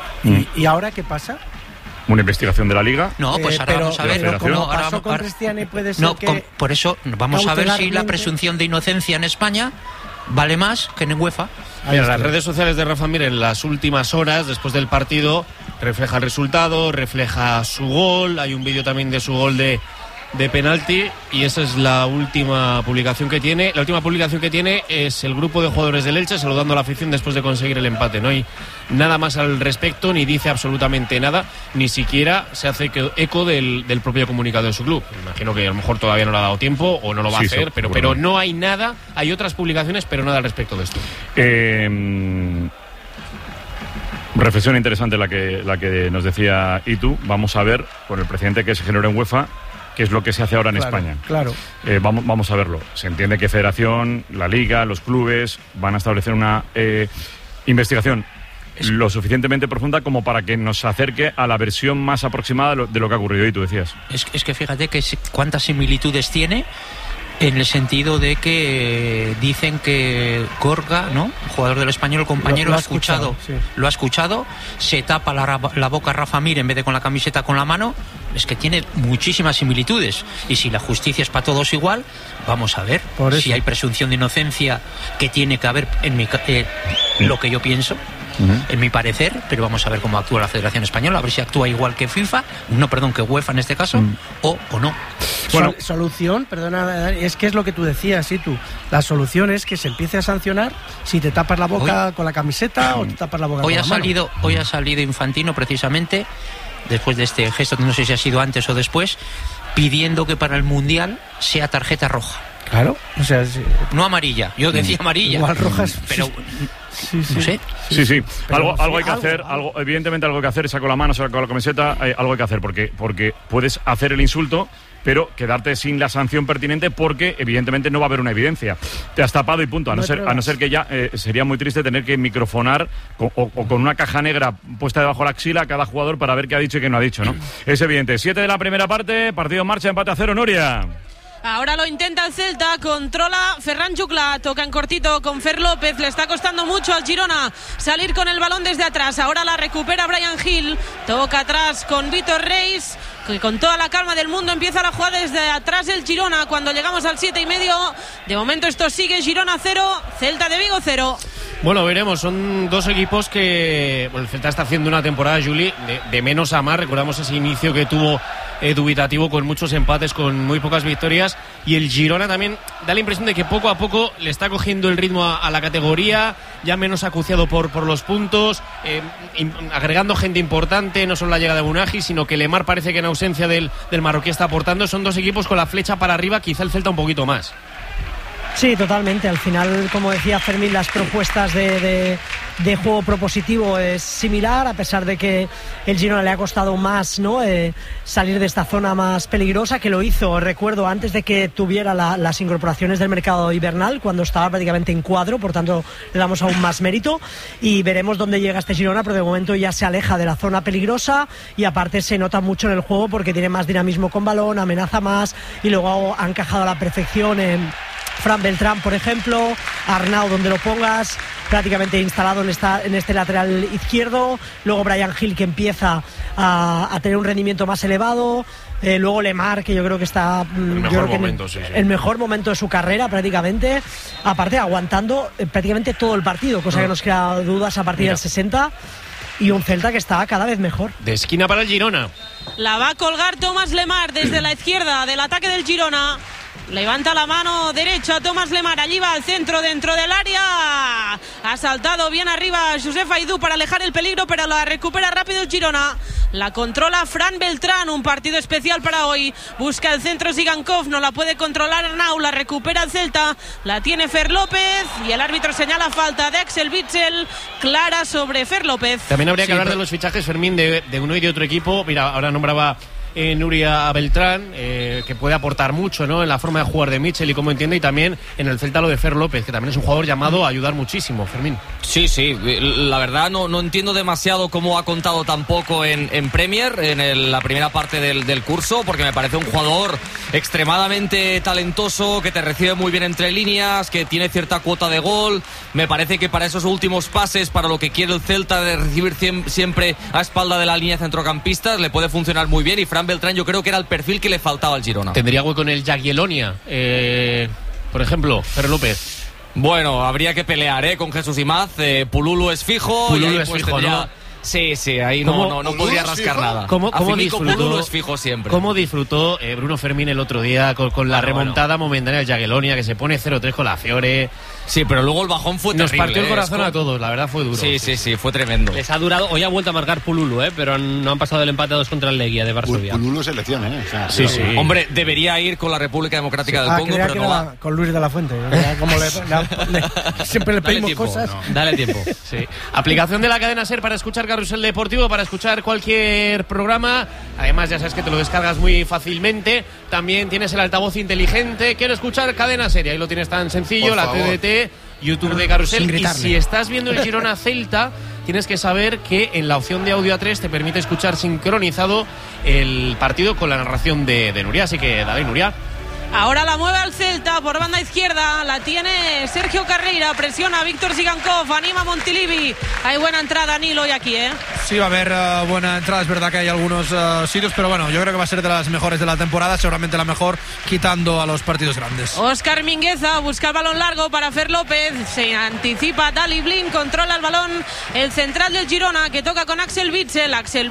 ¿Y ahora qué pasa? Una investigación de la Liga. No, pues ahora vamos a ver. Como pasó con Cristiani, puede ser que... por eso vamos a ver si la presunción de inocencia en España vale más que en UEFA. Mira, las redes sociales de Rafa Mir en las últimas horas, después del partido, refleja el resultado, refleja su gol. Hay un vídeo también de su gol de de penalti, y esa es la última publicación que tiene. La última publicación que tiene es el grupo de jugadores del Elche saludando a la afición después de conseguir el empate. No hay nada más al respecto, ni dice absolutamente nada, ni siquiera se hace eco del propio comunicado de su club. Imagino que a lo mejor todavía no le ha dado tiempo o no lo va a hacer, pero no hay nada. Hay otras publicaciones, pero nada al respecto de esto. Reflexión interesante la que nos decía Itu. Vamos a ver, con el precedente que se generó en UEFA, qué es lo que se hace ahora en España. Claro. Vamos a verlo. Se entiende que Federación, la Liga, los clubes van a establecer una investigación lo suficientemente profunda como para que nos acerque a la versión más aproximada de lo que ha ocurrido. Y tú decías. Es que fíjate que cuántas similitudes tiene, en el sentido de que dicen que Gorga, ¿no?, jugador del Español, el compañero, lo ha escuchado, se tapa la boca a Rafa Mir en vez de con la camiseta con la mano. Es que tiene muchísimas similitudes, y si la justicia es para todos igual, vamos a ver si hay presunción de inocencia, que tiene que haber lo que yo pienso, en mi parecer, pero vamos a ver cómo actúa la Federación Española, a ver si actúa igual que que UEFA en este caso, o no. Bueno, solución, perdona, es que es lo que tú decías, ¿sí? La solución es que se empiece a sancionar si te tapas la boca con la camiseta o te tapas la boca con la mano. Hoy ha salido Infantino precisamente, después de este gesto, no sé si ha sido antes o después, pidiendo que para el Mundial sea tarjeta roja. Claro, o sea, no amarilla. Yo decía amarilla. Igual rojas, pero no sé. Sí. Algo hay que hacer. Evidentemente algo hay que hacer. Saco la mano, saco la camiseta. Algo hay que hacer porque puedes hacer el insulto, pero quedarte sin la sanción pertinente, porque evidentemente no va a haber una evidencia. Te has tapado y punto. A no ser que ya sería muy triste tener que microfonar o con una caja negra puesta debajo de la axila a cada jugador para ver qué ha dicho y qué no ha dicho, ¿no? Es evidente. 7 de la primera parte, partido en marcha, empate a 0, Nuria. Ahora lo intenta el Celta, controla Ferran Jucla, toca en cortito con Fer López, le está costando mucho al Girona salir con el balón desde atrás, ahora la recupera Bryan Gil, toca atrás con Vítor Reis, que con toda la calma del mundo empieza la jugada desde atrás del Girona, cuando llegamos al 7:30, de momento esto sigue, Girona 0, Celta de Vigo 0. Bueno, veremos, son dos equipos que el Celta está haciendo una temporada, Juli, de menos a más. Recordamos ese inicio que tuvo dubitativo, con muchos empates, con muy pocas victorias, y el Girona también da la impresión de que poco a poco le está cogiendo el ritmo a la categoría, ya menos acuciado por los puntos, agregando gente importante, no solo la llegada de Bunagi, sino que Lemar parece que en ausencia del marroquí está aportando. Son dos equipos con la flecha para arriba, quizá el Celta un poquito más. Sí, totalmente. Al final, como decía Fermín, las propuestas de juego propositivo es similar, a pesar de que el Girona le ha costado más, ¿no?, salir de esta zona más peligrosa, que lo hizo, recuerdo, antes de que tuviera las incorporaciones del mercado invernal, cuando estaba prácticamente en cuadro, por tanto le damos aún más mérito, y veremos dónde llega este Girona, pero de momento ya se aleja de la zona peligrosa, y aparte se nota mucho en el juego porque tiene más dinamismo con balón, amenaza más, y luego ha encajado a la perfección en Fran Beltrán, por ejemplo, Arnau, donde lo pongas, prácticamente instalado en este lateral izquierdo. Luego Bryan Gil, que empieza a tener un rendimiento más elevado. Luego Lemar, que yo creo que está el mejor momento de su carrera prácticamente, aparte aguantando prácticamente todo el partido, cosa que nos crea dudas a partir del 60. Y un Celta que está cada vez mejor. De esquina para el Girona. La va a colgar Tomás Lemar desde la izquierda del ataque del Girona. Levanta la mano derecha Tomás Lemar, allí va al centro, dentro del área. Ha saltado bien arriba Josep Aidú para alejar el peligro, pero la recupera rápido el Girona. La controla Fran Beltrán, un partido especial para hoy. Busca el centro Zigankov, no la puede controlar Arnau, la recupera el Celta. La tiene Fer López y el árbitro señala falta de Axel Witsel, clara sobre Fer López. También habría que hablar de los fichajes, Fermín, de uno y de otro equipo. Mira, ahora nombraba Nuria Beltrán, que puede aportar mucho, ¿no?, en la forma de jugar de Mitchell y cómo entiende, y también en el Celta lo de Fer López, que también es un jugador llamado a ayudar muchísimo. Fermín. Sí, la verdad no entiendo demasiado cómo ha contado tampoco en Premier, en la primera parte del curso, porque me parece un jugador extremadamente talentoso, que te recibe muy bien entre líneas, que tiene cierta cuota de gol. Me parece que para esos últimos pases, para lo que quiere el Celta de recibir siempre a espalda de la línea de centrocampistas, le puede funcionar muy bien, y Fran Beltrán yo creo que era el perfil que le faltaba al Girona. ¿Tendría hueco con el Jagiellonia, por ejemplo, Fer López? Bueno, habría que pelear con Jesús Imaz. Pululu es fijo. Pululu es fijo, ¿no? Sí, ahí no podría rascar nada. ¿Cómo disfrutó? Es fijo siempre. ¿Cómo disfrutó Bruno Fermín el otro día con la remontada momentánea del Jagiellonia, que se pone 0-3 con la Fiore? Sí, pero luego el bajón fue terrible. Nos partió el corazón a todos, la verdad fue duro. Sí, fue tremendo. Les ha durado, hoy ha vuelto a marcar Pululu, pero no han pasado el empate a 2 contra el Legia de Varsovia. Pululu selección, O sea, sí. Hombre, debería ir con la República Democrática del Congo, pero no va. Con Luis de la Fuente. Como siempre le pedimos cosas. No. Dale tiempo. Sí. Aplicación de la cadena SER para escuchar Carrusel Deportivo, para escuchar cualquier programa. Además, ya sabes que te lo descargas muy fácilmente. También tienes el altavoz inteligente. Quiero escuchar cadena SER. Ahí lo tienes tan sencillo, la TDT, YouTube de Carrusel. Y si estás viendo el Girona Celta, tienes que saber que en la opción de audio A3 te permite escuchar sincronizado el partido con la narración de Nuria. Así que dale, Nuria. Ahora la mueve al Celta por banda izquierda, la tiene Sergio Carreira, presiona a Víctor Zigankov, anima a Montilivi. Hay buena entrada, Nil, hoy aquí, Sí, va a haber buena entrada, es verdad que hay algunos sitios, pero bueno, yo creo que va a ser de las mejores de la temporada, seguramente la mejor, quitando a los partidos grandes. Óscar Mingueza busca el balón largo para Fer López, se anticipa Dali Blin, controla el balón, el central del Girona, que toca con Axel Witsel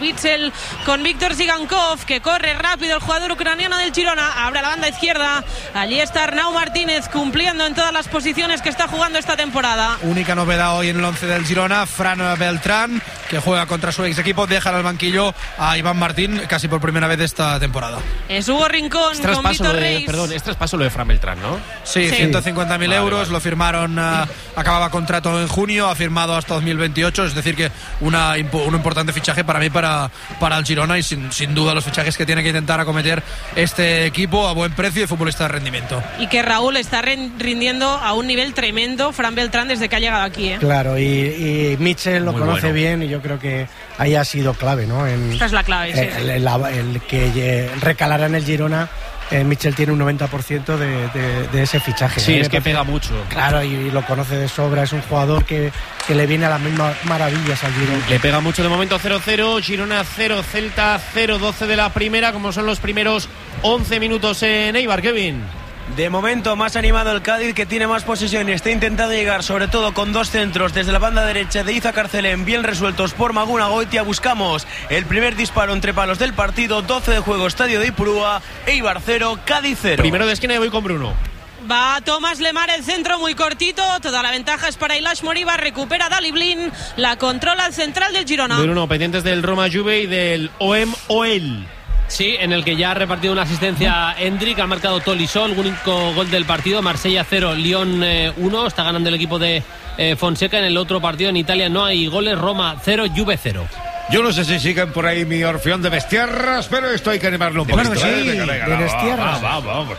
con Víctor Zigankov, que corre rápido el jugador ucraniano del Girona, abre la banda izquierda. Allí está Arnau Martínez cumpliendo en todas las posiciones que está jugando esta temporada. Única novedad hoy en el 11 del Girona, Fran Beltrán, que juega contra su ex equipo, deja en el banquillo a Iván Martín casi por primera vez esta temporada. Es Hugo Rincón con Víctor Reis. Perdón, es traspaso lo de Fran Beltrán, ¿no? Sí. 150.000 euros, vale. Lo firmaron, acababa contrato en junio, ha firmado hasta 2028, es decir que un importante fichaje para mí, para el Girona, y sin duda los fichajes que tiene que intentar acometer este equipo a buen precio y futbolista de rendimiento. Y que Raúl está rindiendo a un nivel tremendo, Fran Beltrán, desde que ha llegado aquí. Claro, y Mitchell lo conoce bien, y yo creo que ahí ha sido clave, ¿no? Esta es la clave, sí. El que recalará en el Girona. Mitchell tiene un 90% de ese fichaje. Sí, es que pega mucho. Claro, y lo conoce de sobra. Es un jugador que le viene a las mismas maravillas al Girona. Le pega mucho. De momento 0-0, Girona 0, Celta 0-12 de la primera, como son los primeros 11 minutos en Eibar, Kevin. De momento más animado el Cádiz, que tiene más posesión y está intentando llegar, sobre todo con dos centros desde la banda derecha de Iza Carcelén, bien resueltos por Maguna Goitia. Buscamos el primer disparo entre palos del partido. 12 de juego, estadio de Ipurúa. Eibar 0, Cádiz 0. Primero de esquina y voy con Bruno. Va Tomás Lemar, el centro muy cortito, toda la ventaja es para Ilaix Moriba, recupera Dali Blin, la controla el central del Girona. Bruno, pendientes del Roma Juve y del OM-OL. Sí, en el que ya ha repartido una asistencia Hendrik, ha marcado Tolisso, el único gol del partido. Marsella 0, Lyon 1, está ganando el equipo de Fonseca. En el otro partido en Italia no hay goles, Roma 0, Juve 0. Yo no sé si siguen por ahí mi orfeón de Bestierras, pero esto hay que animarlo un poquito. Bueno, sí, de Bestierras. Vamos.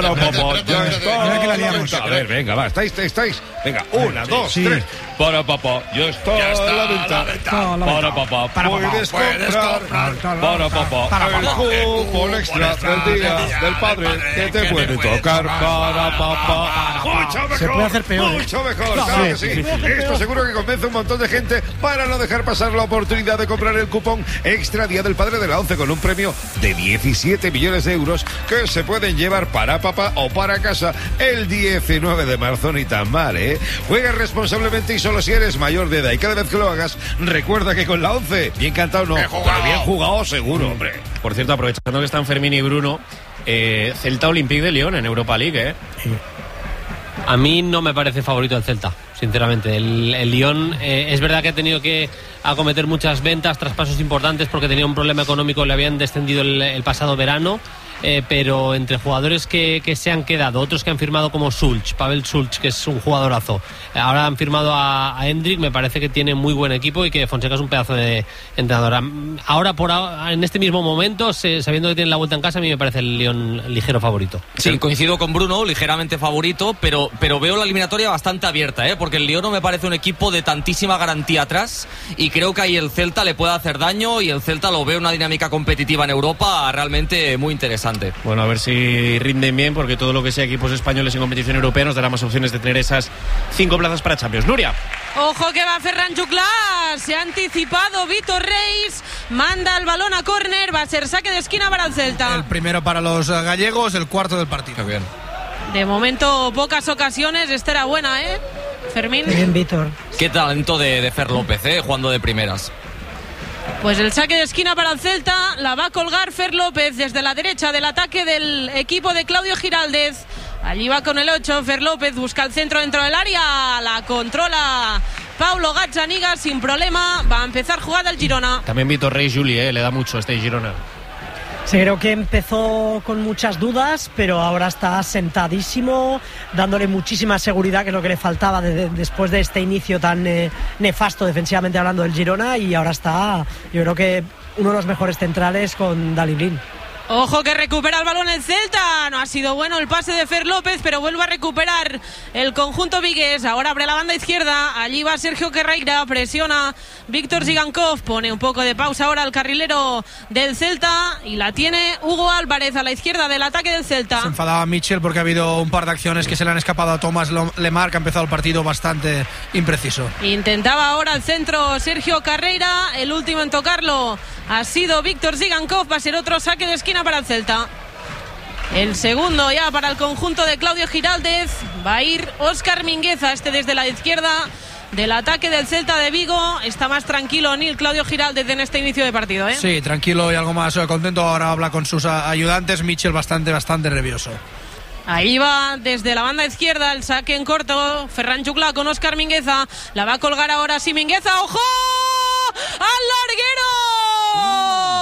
A ver, venga, va, estáis. Venga, 1, 2, 3. Para papá, ya está la venta. Para papá, puedes comprar. Para papá, el cupón extra del día del padre que te puede tocar. Para papá. Mucho mejor. Se puede hacer peor. Mucho mejor, claro que sí. Esto seguro que convence a un montón de gente para no dejar pasar la oportunidad de comprar el cupón extra Día del Padre de la 11 con un premio de 17 millones de euros que se pueden llevar para papá o para casa el 19 de marzo. Ni tan mal, ¿eh? Juega responsablemente y solo si eres mayor de edad, y cada vez que lo hagas recuerda que con la 11, bien cantado no, pero bien jugado seguro, hombre. Por cierto, aprovechando que están Fermín y Bruno, Celta Olympique de Lyon en Europa League, A mí no me parece favorito el Celta, sinceramente. El Lyon es verdad que ha tenido que acometer muchas ventas, traspasos importantes, porque tenía un problema económico, le habían descendido el pasado verano. Pero entre jugadores que se han quedado, otros que han firmado como Pavel Schulz, que es un jugadorazo, ahora han firmado a Hendrik, me parece que tiene muy buen equipo y que Fonseca es un pedazo de entrenador. Ahora, en este mismo momento, sabiendo que tienen la vuelta en casa, a mí me parece el Lyon ligero favorito. Sí, coincido con Bruno, ligeramente favorito, pero veo la eliminatoria bastante abierta, porque el Lyon no me parece un equipo de tantísima garantía atrás, y creo que ahí el Celta le puede hacer daño, y el Celta lo veo una dinámica competitiva en Europa realmente muy interesante. Bueno, a ver si rinden bien, porque todo lo que sea equipos españoles en competición europea nos dará más opciones de tener esas 5 plazas para Champions. Nuria. Ojo que va Ferran Juclás, se ha anticipado Víctor Reis, manda el balón a córner, va a ser saque de esquina para el Celta. El primero para los gallegos, el cuarto del partido. Bien. De momento pocas ocasiones, esta era buena, Fermín. Bien, Víctor. Qué talento de Fer López, jugando de primeras. Pues el saque de esquina para el Celta la va a colgar Fer López desde la derecha del ataque del equipo de Claudio Giraldez. Allí va con el 8, Fer López busca el centro dentro del área, la controla Paulo Gazzaniga sin problema. Va a empezar jugada el Girona. También Vitor Rey Juli, le da mucho este Girona. Sí, creo que empezó con muchas dudas, pero ahora está sentadísimo, dándole muchísima seguridad, que es lo que le faltaba después de este inicio tan nefasto defensivamente hablando del Girona, y ahora está, yo creo que uno de los mejores centrales con Dalí Blind. Ojo que recupera el balón el Celta. No ha sido bueno el pase de Fer López, pero vuelve a recuperar el conjunto vigués. Ahora abre la banda izquierda. Allí va Sergio Querreira. Presiona Víctor Zigankov. Pone un poco de pausa ahora al carrilero del Celta. Y la tiene Hugo Álvarez a la izquierda del ataque del Celta. Se enfadaba Mitchell porque ha habido un par de acciones que se le han escapado a Thomas Lemar, que ha empezado el partido bastante impreciso. Intentaba ahora el centro Sergio Carreira. El último en tocarlo ha sido Víctor Zigankov. Va a ser otro saque de esquina para el Celta. El segundo ya para el conjunto de Claudio Giraldez. Va a ir Óscar Mingueza, desde la izquierda del ataque del Celta de Vigo. Está más tranquilo Claudio Giraldez en este inicio de partido, ¿eh? Sí, tranquilo y algo más contento. Ahora habla con sus ayudantes. Mitchell bastante nervioso. Ahí va desde la banda izquierda el saque en corto. Ferran Juclà con Óscar Mingueza. La va a colgar ahora sí Mingueza. ¡Ojo! ¡Al larguero!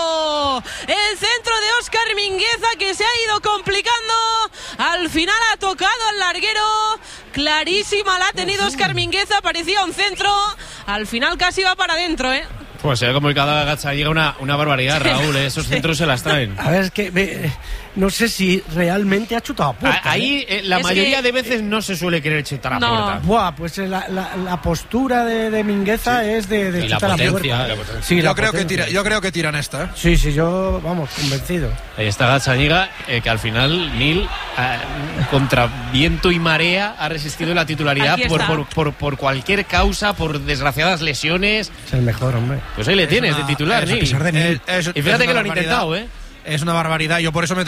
El centro de Óscar Mingueza, que se ha ido complicando. Al final ha tocado al larguero. Clarísima la ha tenido Óscar Mingueza. Parecía un centro. Al final casi va para adentro, ¿eh? Pues se ha comunicado a Gazzaniga una barbaridad, Raúl. Esos centros se las traen. A ver, es que no sé si realmente ha chutado a puerta. Ahí la mayoría de veces no se suele querer chutar a puerta. Buah, pues la postura de Mingueza es de chutar a puerta. Sí, yo creo que tiran esta. Sí, yo, vamos, convencido. Ahí está Gazzaniga, que al final Nil, contra viento y marea, ha resistido la titularidad por cualquier causa, por desgraciadas lesiones. Es el mejor, hombre. Pues ahí le tienes de titular, Nil. Y fíjate que lo han intentado, ¿eh? Es una barbaridad. Yo por eso me